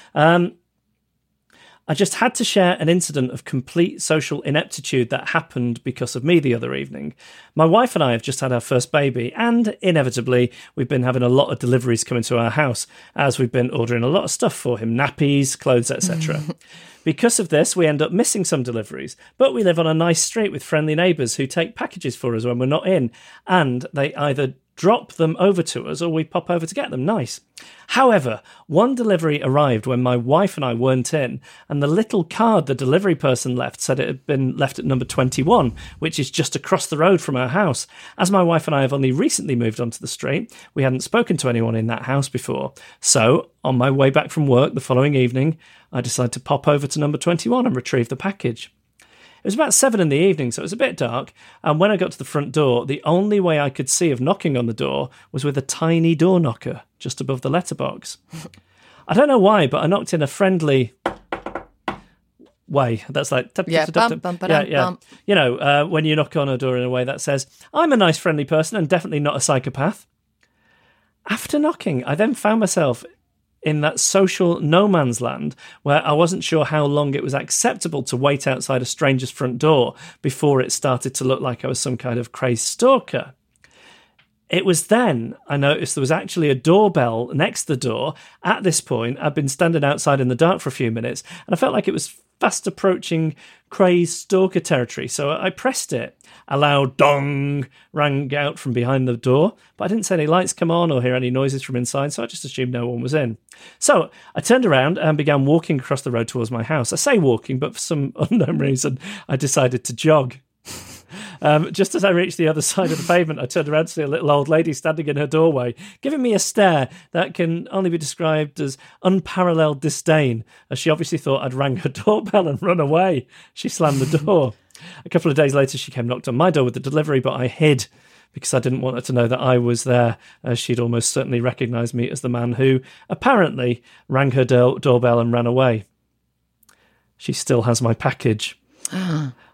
I just had to share an incident of complete social ineptitude that happened because of me the other evening. My wife and I have just had our first baby, and inevitably, we've been having a lot of deliveries coming to our house, as we've been ordering a lot of stuff for him, nappies, clothes, etc. Because of this, we end up missing some deliveries, but we live on a nice street with friendly neighbours who take packages for us when we're not in, and they either drop them over to us or we pop over to get them. Nice. However, one delivery arrived when my wife and I weren't in, and the little card the delivery person left said it had been left at number 21, which is just across the road from our house. As my wife and I have only recently moved onto the street, we hadn't spoken to anyone in that house before. So, on my way back from work the following evening, I decided to pop over to number 21 and retrieve the package. It was about 7 in the evening, so it was a bit dark, and when I got to the front door, the only way I could see of knocking on the door was with a tiny door knocker just above the letterbox. I don't know why, but I knocked in a friendly way. That's like... bump. You know, when you knock on a door in a way that says, "I'm a nice, friendly person and definitely not a psychopath." After knocking, I then found myself in that social no man's land where I wasn't sure how long it was acceptable to wait outside a stranger's front door before it started to look like I was some kind of crazed stalker. It was then I noticed there was actually a doorbell next to the door. At this point, I'd been standing outside in the dark for a few minutes, and I felt like it was fast approaching crazed stalker territory, so I pressed it. A loud dong rang out from behind the door, but I didn't see any lights come on or hear any noises from inside, so I just assumed no one was in. So I turned around and began walking across the road towards my house. I say walking, but for some unknown reason, I decided to jog. Just as I reached the other side of the pavement, I turned around to see a little old lady standing in her doorway, giving me a stare that can only be described as unparalleled disdain, as she obviously thought I'd rang her doorbell and run away. She slammed the door. A couple of days later, she came knocked on my door with the delivery, but I hid because I didn't want her to know that I was there, as she'd almost certainly recognised me as the man who apparently rang her doorbell and ran away. She still has my package.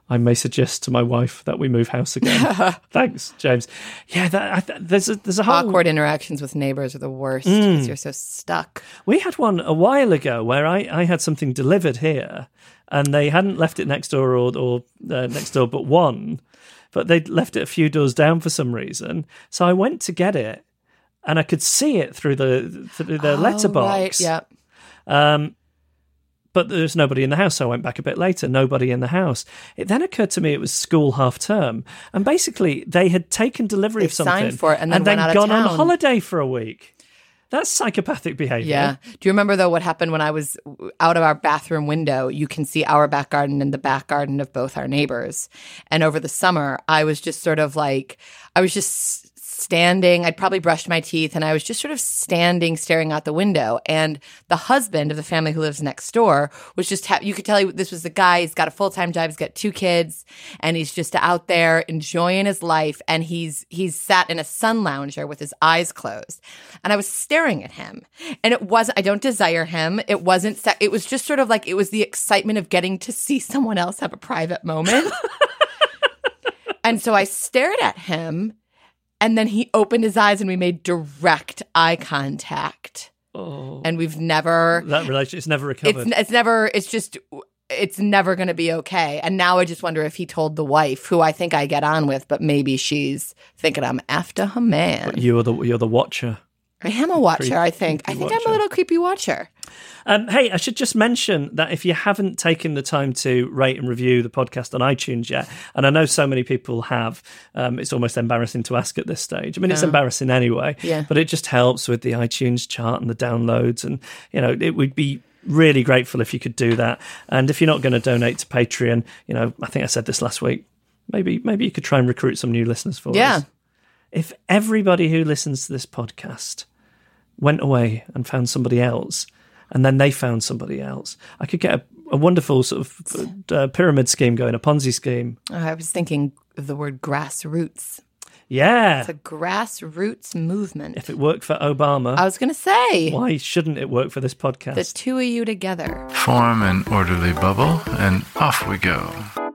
I may suggest to my wife that we move house again. Thanks, James. Yeah, there's a whole... Awkward interactions with neighbors are the worst because you're so stuck. We had one a while ago where I had something delivered here and they hadn't left it next door or next door but one, but they'd left it a few doors down for some reason. So I went to get it and I could see it through the letterbox. Right, yeah. But there's nobody in the house, so I went back a bit later, nobody in the house. It then occurred to me it was school half term. And basically, they had taken delivery of something signed for it and then gone on holiday for a week. That's psychopathic behavior. Yeah. Do you remember, though, what happened when I was out of our bathroom window? You can see our back garden and the back garden of both our neighbors. And over the summer, I was just sort of like, I was just standing. I'd probably brushed my teeth and I was just sort of standing, staring out the window. And the husband of the family who lives next door was just, you could tell this was the guy. He's got a full-time job. He's got 2 kids and he's just out there enjoying his life. And he's sat in a sun lounger with his eyes closed. And I was staring at him. And it wasn't, I don't desire him. It wasn't, it was just sort of like, it was the excitement of getting to see someone else have a private moment. And so I stared at him. And then he opened his eyes and we made direct eye contact. Oh. And we've never... That relationship's never recovered. It's never going to be okay. And now I just wonder if he told the wife, who I think I get on with, but maybe she's thinking I'm after her man. But you're the watcher. I am a watcher, I think. I'm a little creepy watcher. Hey, I should just mention that if you haven't taken the time to rate and review the podcast on iTunes yet, and I know so many people have, it's almost embarrassing to ask at this stage. I mean, it's embarrassing anyway, but it just helps with the iTunes chart and the downloads. And, it would be really grateful if you could do that. And if you're not going to donate to Patreon, I think I said this last week, maybe you could try and recruit some new listeners for us. If everybody who listens to this podcast went away and found somebody else, and then they found somebody else, I could get a wonderful sort of pyramid scheme going, a Ponzi scheme. I was thinking of the word grassroots. Yeah. It's a grassroots movement. If it worked for Obama, I was going to say, why shouldn't it work for this podcast? The two of you together. Form an orderly bubble, and off we go.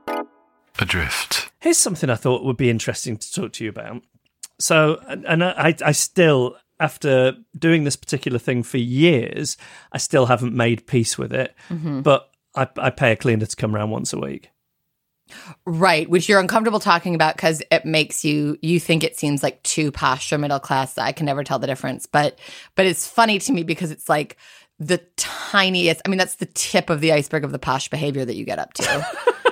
Adrift. Here's something I thought would be interesting to talk to you about. So, and I still, after doing this particular thing for years, I still haven't made peace with it. Mm-hmm. But I pay a cleaner to come around once a week. Right, which you're uncomfortable talking about because it makes you think it seems like too posh or middle class. I can never tell the difference. But it's funny to me because it's like the tiniest, that's the tip of the iceberg of the posh behavior that you get up to.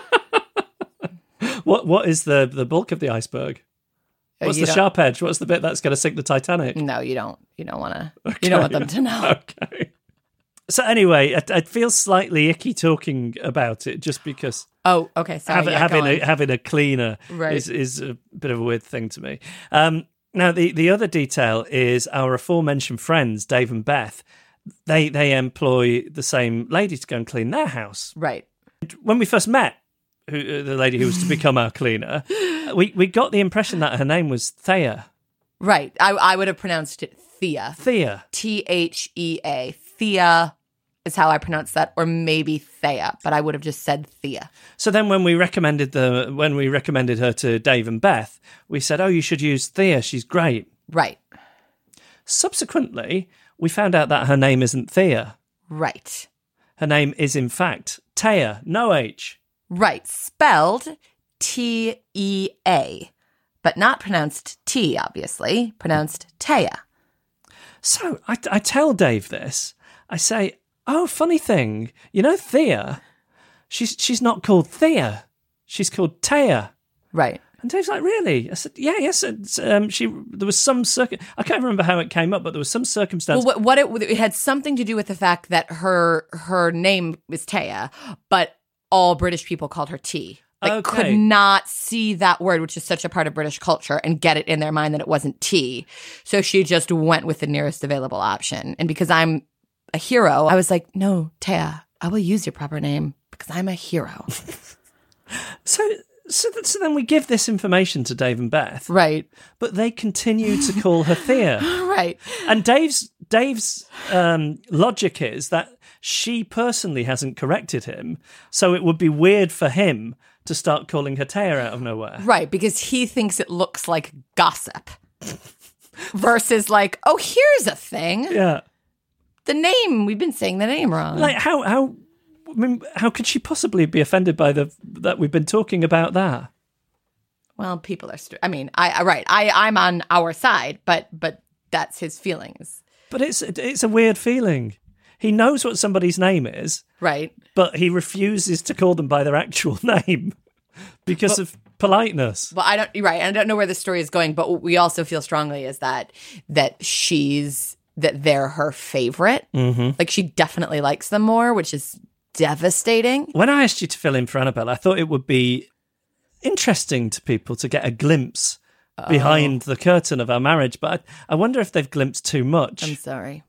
What is the bulk of the iceberg? What's the sharp edge? What's the bit that's going to sink the Titanic? No, you don't. You don't want to. Okay. You don't want them to know. Okay. So anyway, it feels slightly icky talking about it, just because. Oh, okay. Sorry. Having a cleaner is a bit of a weird thing to me. Now, the other detail is our aforementioned friends, Dave and Beth. They employ the same lady to go and clean their house. Right. When we first met, the lady who was to become our cleaner, we got the impression that her name was Thea. Right. I would have pronounced it Thea. Thea. Thea. Thea is how I pronounce that, or maybe Thea, but I would have just said Thea. So then when we recommended her to Dave and Beth, we said, "Oh, you should use Thea. She's great." Right. Subsequently, we found out that her name isn't Thea. Right. Her name is, in fact, Taya, no H. Right, spelled T-E-A, but not pronounced T, obviously, pronounced Taya. So I tell Dave this. I say, "Oh, funny thing, Thea, she's not called Thea, she's called Taya." Right. And Dave's like, "Really?" I said, "Yeah, yes." There was some I can't remember how it came up, but there was some circumstance. Well, it had something to do with the fact that her name is Taya, but all British people called her T. Could not see that word, which is such a part of British culture, and get it in their mind that it wasn't T. So she just went with the nearest available option. And because I'm a hero, I was like, "No, Taya, I will use your proper name because I'm a hero." So then we give this information to Dave and Beth. Right. But they continue to call her Thea. Right. And Dave's Dave's logic is that she personally hasn't corrected him, so it would be weird for him to start calling her Taya out of nowhere. Right, because he thinks it looks like gossip. Versus like, oh, here's a thing. Yeah. The name, we've been saying the name wrong. Like, how could she possibly be offended by that we've been talking about that? Well, people are... I'm on our side, but that's his feelings. But it's a weird feeling. He knows what somebody's name is. Right. But he refuses to call them by their actual name because of politeness. Well, I don't know where the story is going, but what we also feel strongly is that they're her favorite. Mm-hmm. Like, she definitely likes them more, which is devastating. When I asked you to fill in for Annabelle, I thought it would be interesting to people to get a glimpse behind the curtain of our marriage, but I wonder if they've glimpsed too much. I'm sorry.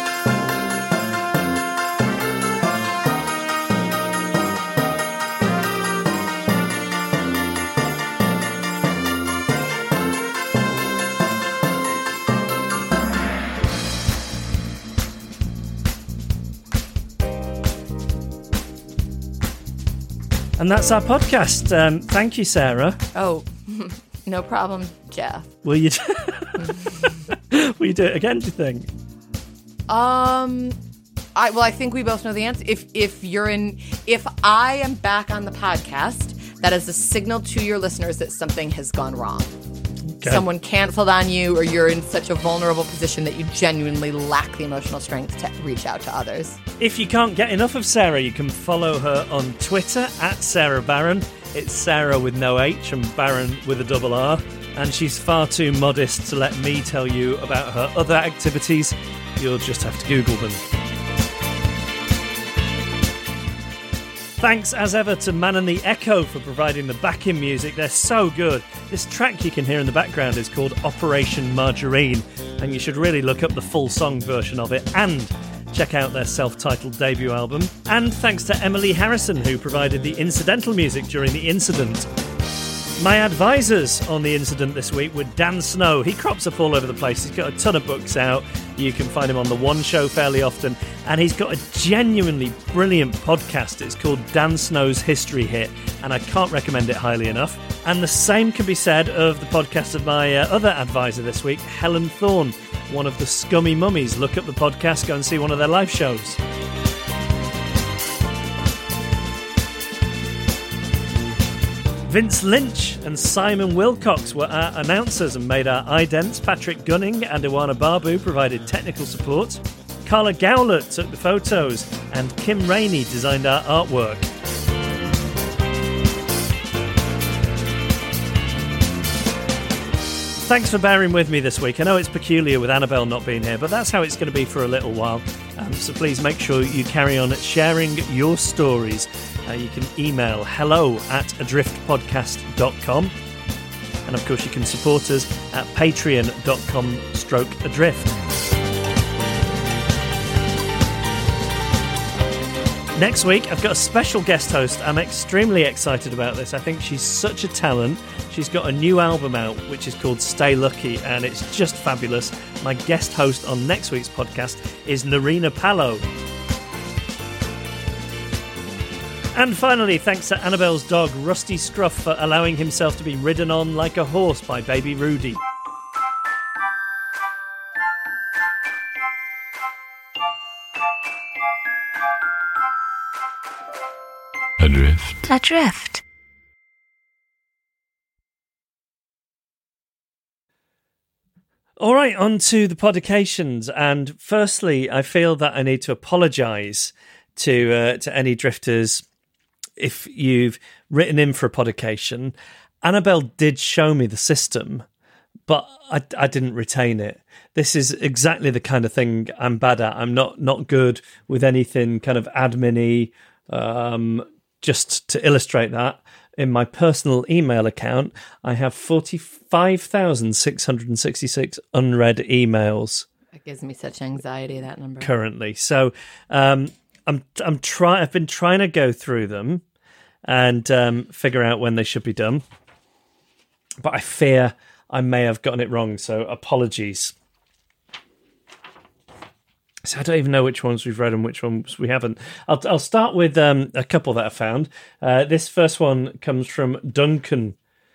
And that's our podcast. Thank you, Sarah. Oh, no problem, Jeff. Will you do it again, do you think? I think we both know the answer. If I am back on the podcast, that is a signal to your listeners that something has gone wrong. Okay. Someone canceled on you, or you're in such a vulnerable position that you genuinely lack the emotional strength to reach out to others. If you can't get enough of Sarah, you can follow her on Twitter @Sarah Barron. It's Sarah with no H and Barron with a double R. And she's far too modest to let me tell you about her other activities. You'll just have to Google them. Thanks, as ever, to Man and the Echo for providing the backing music. They're so good. This track you can hear in the background is called Operation Margarine, and you should really look up the full song version of it and check out their self-titled debut album. And thanks to Emily Harrison, who provided the incidental music during the incident. My advisors on the incident this week were Dan Snow. He crops up all over the place. He's got a ton of books out. You can find him on The One Show fairly often. And he's got a genuinely brilliant podcast. It's called Dan Snow's History Hit, and I can't recommend it highly enough. And the same can be said of the podcast of my other advisor this week, Helen Thorne, one of the Scummy Mummies. Look up the podcast, go and see one of their live shows. Vince Lynch and Simon Wilcox were our announcers and made our idents. Patrick Gunning and Iwana Babu provided technical support. Carla Gowlett took the photos, and Kim Rainey designed our artwork. Thanks for bearing with me this week. I know it's peculiar with Annabelle not being here, but that's how it's going to be for a little while. So please make sure you carry on sharing your stories. You can email hello@adriftpodcast.com. And of course you can support us at patreon.com/adrift. Next week, I've got a special guest host. I'm extremely excited about this. I think she's such a talent. She's got a new album out, which is called Stay Lucky, and it's just fabulous. My guest host on next week's podcast is Narina Palo. And finally, thanks to Annabelle's dog, Rusty Scruff, for allowing himself to be ridden on like a horse by baby Rudy. Adrift. Adrift. All right, on to the podications. And firstly, I feel that I need to apologise to any drifters if you've written in for a podication. Annabelle did show me the system, but I didn't retain it. This is exactly the kind of thing I'm bad at. I'm not good with anything kind of admin-y. Just to illustrate that, in my personal email account, I have 45,666 unread emails. That gives me such anxiety, that number. Currently. So I've been trying to go through them and figure out when they should be done. But I fear I may have gotten it wrong, so apologies. So I don't even know which ones we've read and which ones we haven't. I'll start with a couple that I found. This first one comes from Duncan,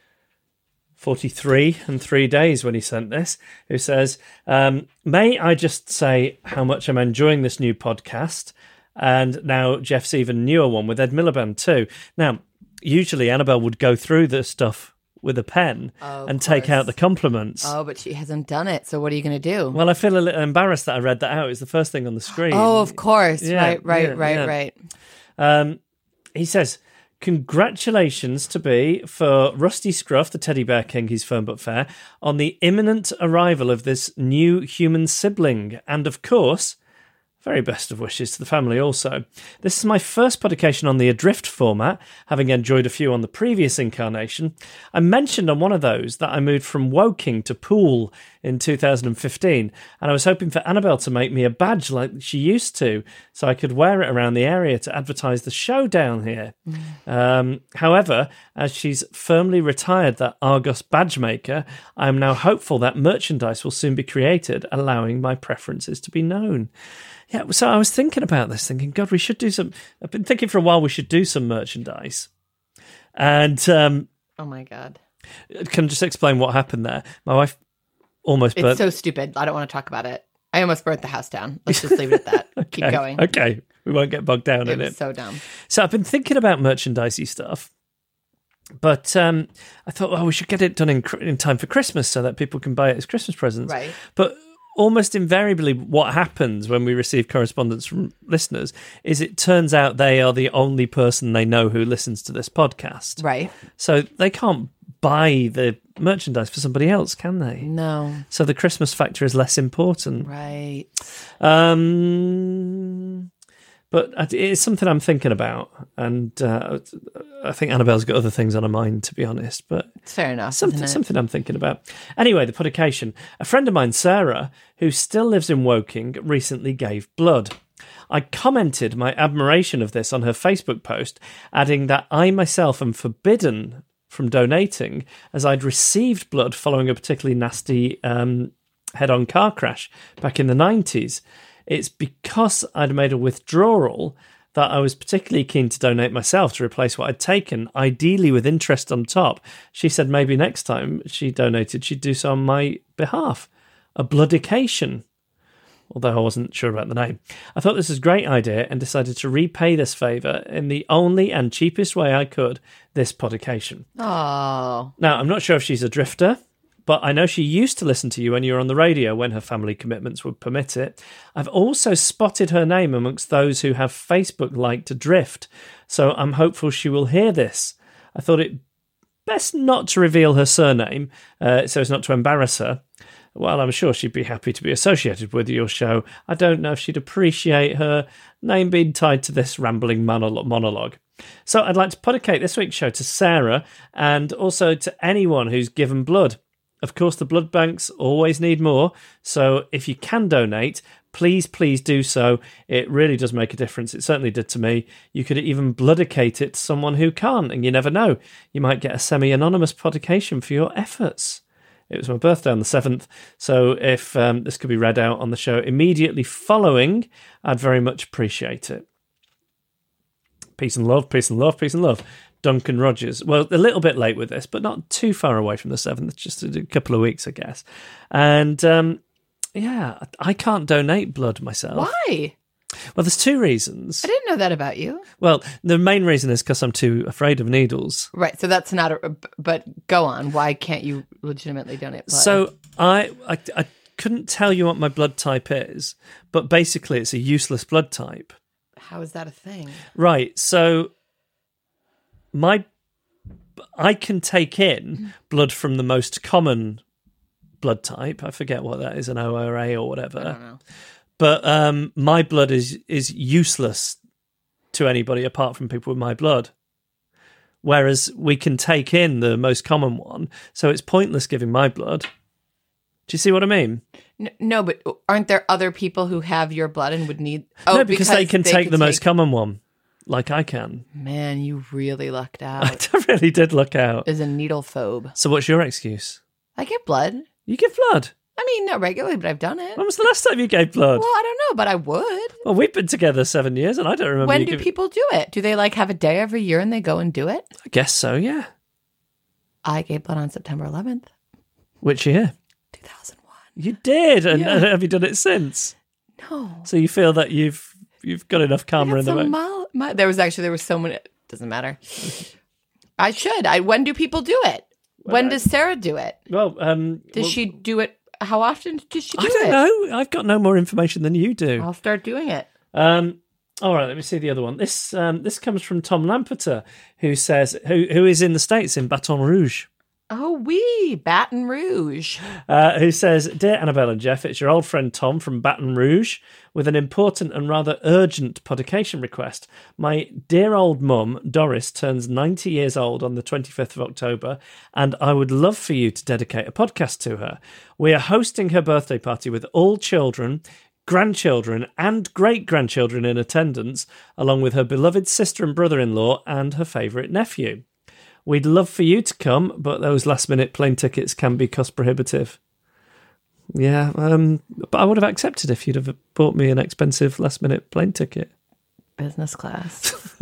43 and 3 days when he sent this, who says, may I just say how much I'm enjoying this new podcast, and now Jeff's even newer one with Ed Miliband too. Now, usually Annabelle would go through the stuff with a pen and take out the compliments. Oh, but she hasn't done it. So what are you going to do? Well, I feel a little embarrassed that I read that out. It's the first thing on the screen. Oh, of course. Yeah, right. He says, congratulations to be for Rusty Scruff, the teddy bear king, he's firm but fair, on the imminent arrival of this new human sibling. And of course, very best of wishes to the family also. This is my first publication on the Adrift format, having enjoyed a few on the previous incarnation. I mentioned on one of those that I moved from Woking to Poole in 2015, and I was hoping for Annabelle to make me a badge like she used to, so I could wear it around the area to advertise the show down here. However, as she's firmly retired that Argos badge maker, I am now hopeful that merchandise will soon be created, allowing my preferences to be known. Yeah, so I was thinking about this, thinking, God, we should do some... I've been thinking for a while we should do some merchandise. And... oh, my God. Can I just explain what happened there? My wife almost burnt... It's so stupid. I don't want to talk about it. I almost burnt the house down. Let's just leave it at that. Okay, keep going. Okay, we won't get bogged down in it. It was so dumb. So I've been thinking about merchandisey stuff, but I thought, we should get it done in time for Christmas so that people can buy it as Christmas presents. Right. But... almost invariably what happens when we receive correspondence from listeners is it turns out they are the only person they know who listens to this podcast. Right. So they can't buy the merchandise for somebody else, can they? No. So the Christmas factor is less important. Right. But it's something I'm thinking about, and I think Annabelle's got other things on her mind, to be honest. But it's fair enough. Something I'm thinking about. Anyway, the publication. A friend of mine, Sarah, who still lives in Woking, recently gave blood. I commented my admiration of this on her Facebook post, adding that I myself am forbidden from donating, as I'd received blood following a particularly nasty head-on car crash back in the 90s. It's because I'd made a withdrawal that I was particularly keen to donate myself to replace what I'd taken, ideally with interest on top. She said maybe next time she donated, she'd do so on my behalf. A bloodication. Although I wasn't sure about the name. I thought this was a great idea and decided to repay this favour in the only and cheapest way I could, this podication. Oh. Now, I'm not sure if she's a drifter, but I know she used to listen to you when you were on the radio when her family commitments would permit it. I've also spotted her name amongst those who have Facebook-liked Adrift, so I'm hopeful she will hear this. I thought it best not to reveal her surname, so as not to embarrass her. While I'm sure she'd be happy to be associated with your show, I don't know if she'd appreciate her name being tied to this rambling monologue. So I'd like to dedicate this week's show to Sarah and also to anyone who's given blood. Of course, the blood banks always need more, so if you can donate, please do so. It really does make a difference. It certainly did to me. You could even bloodicate it to someone who can't, and you never know. You might get a semi-anonymous podication for your efforts. It was my birthday on the 7th, so if this could be read out on the show immediately following, I'd very much appreciate it. Peace and love, peace and love, peace and love. Duncan Rogers. Well, a little bit late with this, but not too far away from the 7th, just a couple of weeks, I guess. And, I can't donate blood myself. Why? Well, there's two reasons. I didn't know that about you. Well, the main reason is because I'm too afraid of needles. Right, so that's not but go on. Why can't you legitimately donate blood? So I couldn't tell you what my blood type is, but basically it's a useless blood type. How is that a thing? Right, so I can take in blood from the most common blood type. I forget what that is, an ORA or whatever. I don't know. But my blood is useless to anybody apart from people with my blood. Whereas we can take in the most common one, so it's pointless giving my blood. Do you see what I mean? No, but aren't there other people who have your blood and would need... Oh, no, because they can take the most common one, like I can. Man, you really lucked out. I really did luck out. As a needle phobe. So what's your excuse? I get blood. You give blood? I mean, not regularly, but I've done it. When was the last time you gave blood? Well, I don't know, but I would. Well, we've been together 7 years, and I don't remember. When do people do it? Do they have a day every year and they go and do it? I guess so, yeah. I gave blood on September 11th. Which year? 2001. You did, and have you done it since? No. So you feel that you've got enough karma in the way? There was so many. Doesn't matter. I should. When do people do it? When does Sarah do it? Well, does she do it? How often does she do it? I don't know. I've got no more information than you do. I'll start doing it. All right, let me see the other one. This comes from Tom Lampeter, who says who is in the States in Baton Rouge. Oh, Baton Rouge. Who says, Dear Annabelle and Jeff, it's your old friend Tom from Baton Rouge with an important and rather urgent podication request. My dear old mum, Doris, turns 90 years old on the 25th of October, and I would love for you to dedicate a podcast to her. We are hosting her birthday party with all children, grandchildren and great-grandchildren in attendance, along with her beloved sister and brother-in-law and her favourite nephew. We'd love for you to come, but those last-minute plane tickets can be cost-prohibitive. Yeah, but I would have accepted if you'd have bought me an expensive last-minute plane ticket. Business class.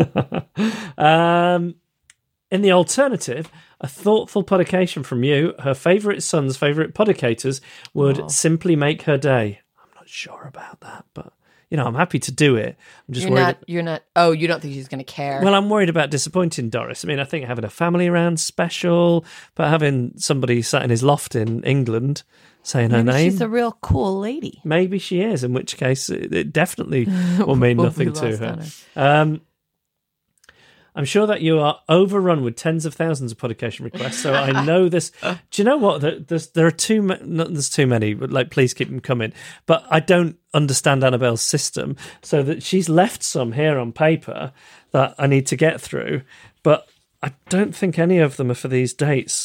In the alternative, a thoughtful podication from you, her favourite son's favourite podicators, would simply make her day. I'm not sure about that, but... I'm happy to do it. I'm just worried. You're not. Oh, you don't think she's going to care? Well, I'm worried about disappointing Doris. I mean, I think having a family around special, but having somebody sat in his loft in England saying her name. She's a real cool lady. Maybe she is, in which case it definitely will mean nothing to her. I'm sure that you are overrun with tens of thousands of podication requests, so I know this. Do you know what? There are there's too many, but please keep them coming. But I don't understand Annabelle's system, so that she's left some here on paper that I need to get through, but I don't think any of them are for these dates.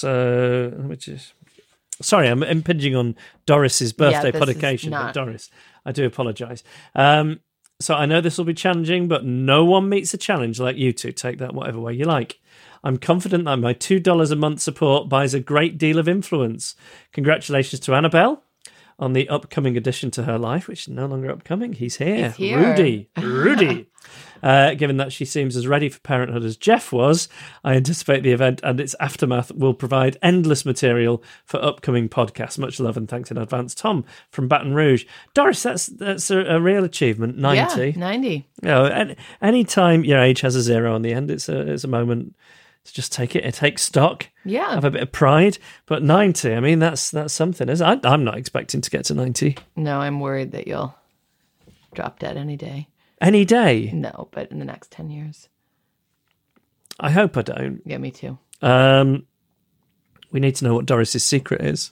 Sorry, I'm impinging on Doris's birthday podication, but Doris, I do apologise. So I know this will be challenging, but no one meets a challenge like you two. Take that whatever way you like. I'm confident that my $2 a month support buys a great deal of influence. Congratulations to Annabelle on the upcoming addition to her life, which is no longer upcoming. He's here. Rudy. Given that she seems as ready for parenthood as Jeff was, I anticipate the event and its aftermath will provide endless material for upcoming podcasts. Much love and thanks in advance. Tom from Baton Rouge. Doris, that's a real achievement. 90. Yeah, 90. Any time your age has a zero on the end, it's a moment to just take it. Take stock. Yeah. Have a bit of pride. But 90, I mean, that's something. I'm not expecting to get to 90. No, I'm worried that you'll drop dead any day. Any day? No, but in the next 10 years. I hope I don't. Yeah, me too. We need to know what Doris's secret is.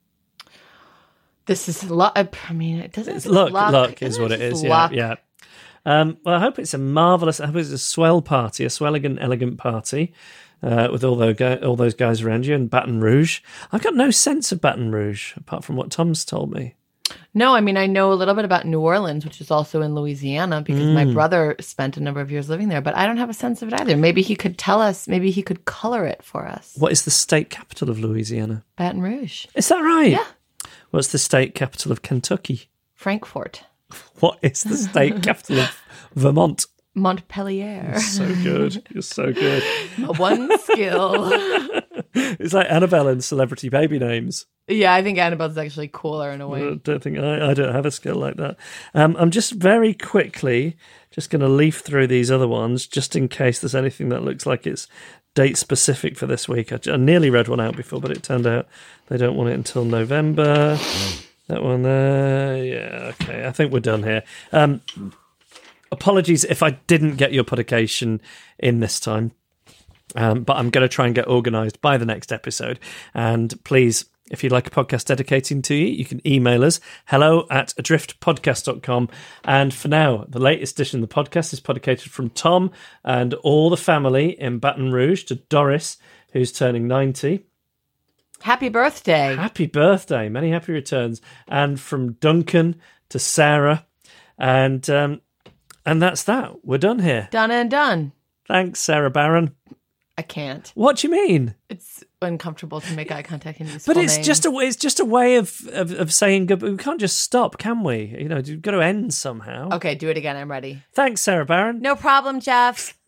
This is luck. I mean, it doesn't. It's luck. Luck is what it is. Luck. Yeah. Well, I hope it's I hope it's a swell party, a swell, elegant party with all those guys around you in Baton Rouge. I've got no sense of Baton Rouge apart from what Tom's told me. No, I mean, I know a little bit about New Orleans, which is also in Louisiana, because my brother spent a number of years living there, but I don't have a sense of it either. Maybe he could tell us, maybe he could color it for us. What is the state capital of Louisiana? Baton Rouge. Is that right? Yeah. What's the state capital of Kentucky? Frankfort. What is the state capital of Vermont? Montpellier. You're so good. You're so good. One skill. It's like Annabelle and celebrity baby names. Yeah, I think Annabelle's actually cooler in a way. I don't think I don't have a skill like that. I'm just very quickly just going to leaf through these other ones just in case there's anything that looks like it's date specific for this week. I nearly read one out before, but it turned out they don't want it until November. That one there. Yeah, okay. I think we're done here. Apologies if I didn't get your podication in this time. But I'm going to try and get organised by the next episode. And please, if you'd like a podcast dedicating to you, you can email us, hello@adriftpodcast.com. And for now, the latest edition of the podcast is podicated from Tom and all the family in Baton Rouge to Doris, who's turning 90. Happy birthday. Happy birthday. Many happy returns. And from Duncan to Sarah. And that's that. We're done here. Done and done. Thanks, Sarah Barron. I can't. What do you mean? It's uncomfortable to make eye contact and use But full it's names. just a way of saying goodbye. We can't just stop, can we? You know, you've got to end somehow. Okay, do it again. I'm ready. Thanks, Sarah Barron. No problem, Jeff.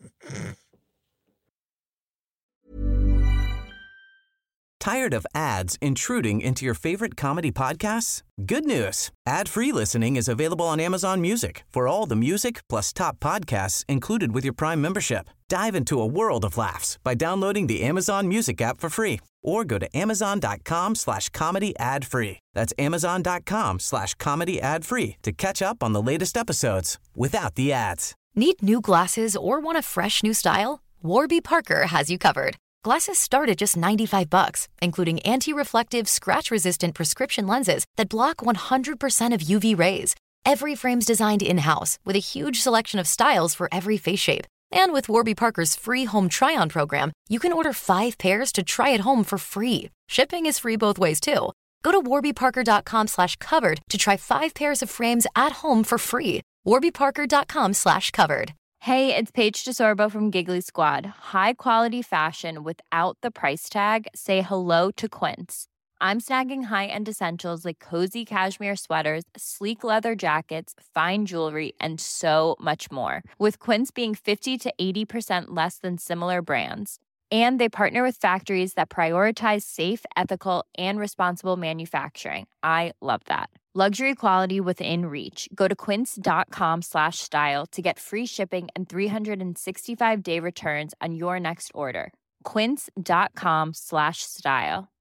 Tired of ads intruding into your favorite comedy podcasts? Good news. Ad-free listening is available on Amazon Music for all the music plus top podcasts included with your Prime membership. Dive into a world of laughs by downloading the Amazon Music app for free or go to amazon.com/comedy ad-free. That's amazon.com/comedy ad-free to catch up on the latest episodes without the ads. Need new glasses or want a fresh new style? Warby Parker has you covered. Glasses start at just $95, including anti-reflective, scratch-resistant prescription lenses that block 100% of UV rays. Every frame's designed in-house with a huge selection of styles for every face shape. And with Warby Parker's free home try-on program, you can order 5 pairs to try at home for free. Shipping is free both ways, too. Go to warbyparker.com/covered to try 5 pairs of frames at home for free. warbyparker.com/covered. Hey, it's Paige DeSorbo from Giggly Squad. High quality fashion without the price tag. Say hello to Quince. I'm snagging high-end essentials like cozy cashmere sweaters, sleek leather jackets, fine jewelry, and so much more. With Quince being 50 to 80% less than similar brands. And they partner with factories that prioritize safe, ethical, and responsible manufacturing. I love that. Luxury quality within reach. Go to quince.com/style to get free shipping and 365-day returns on your next order. Quince.com/style.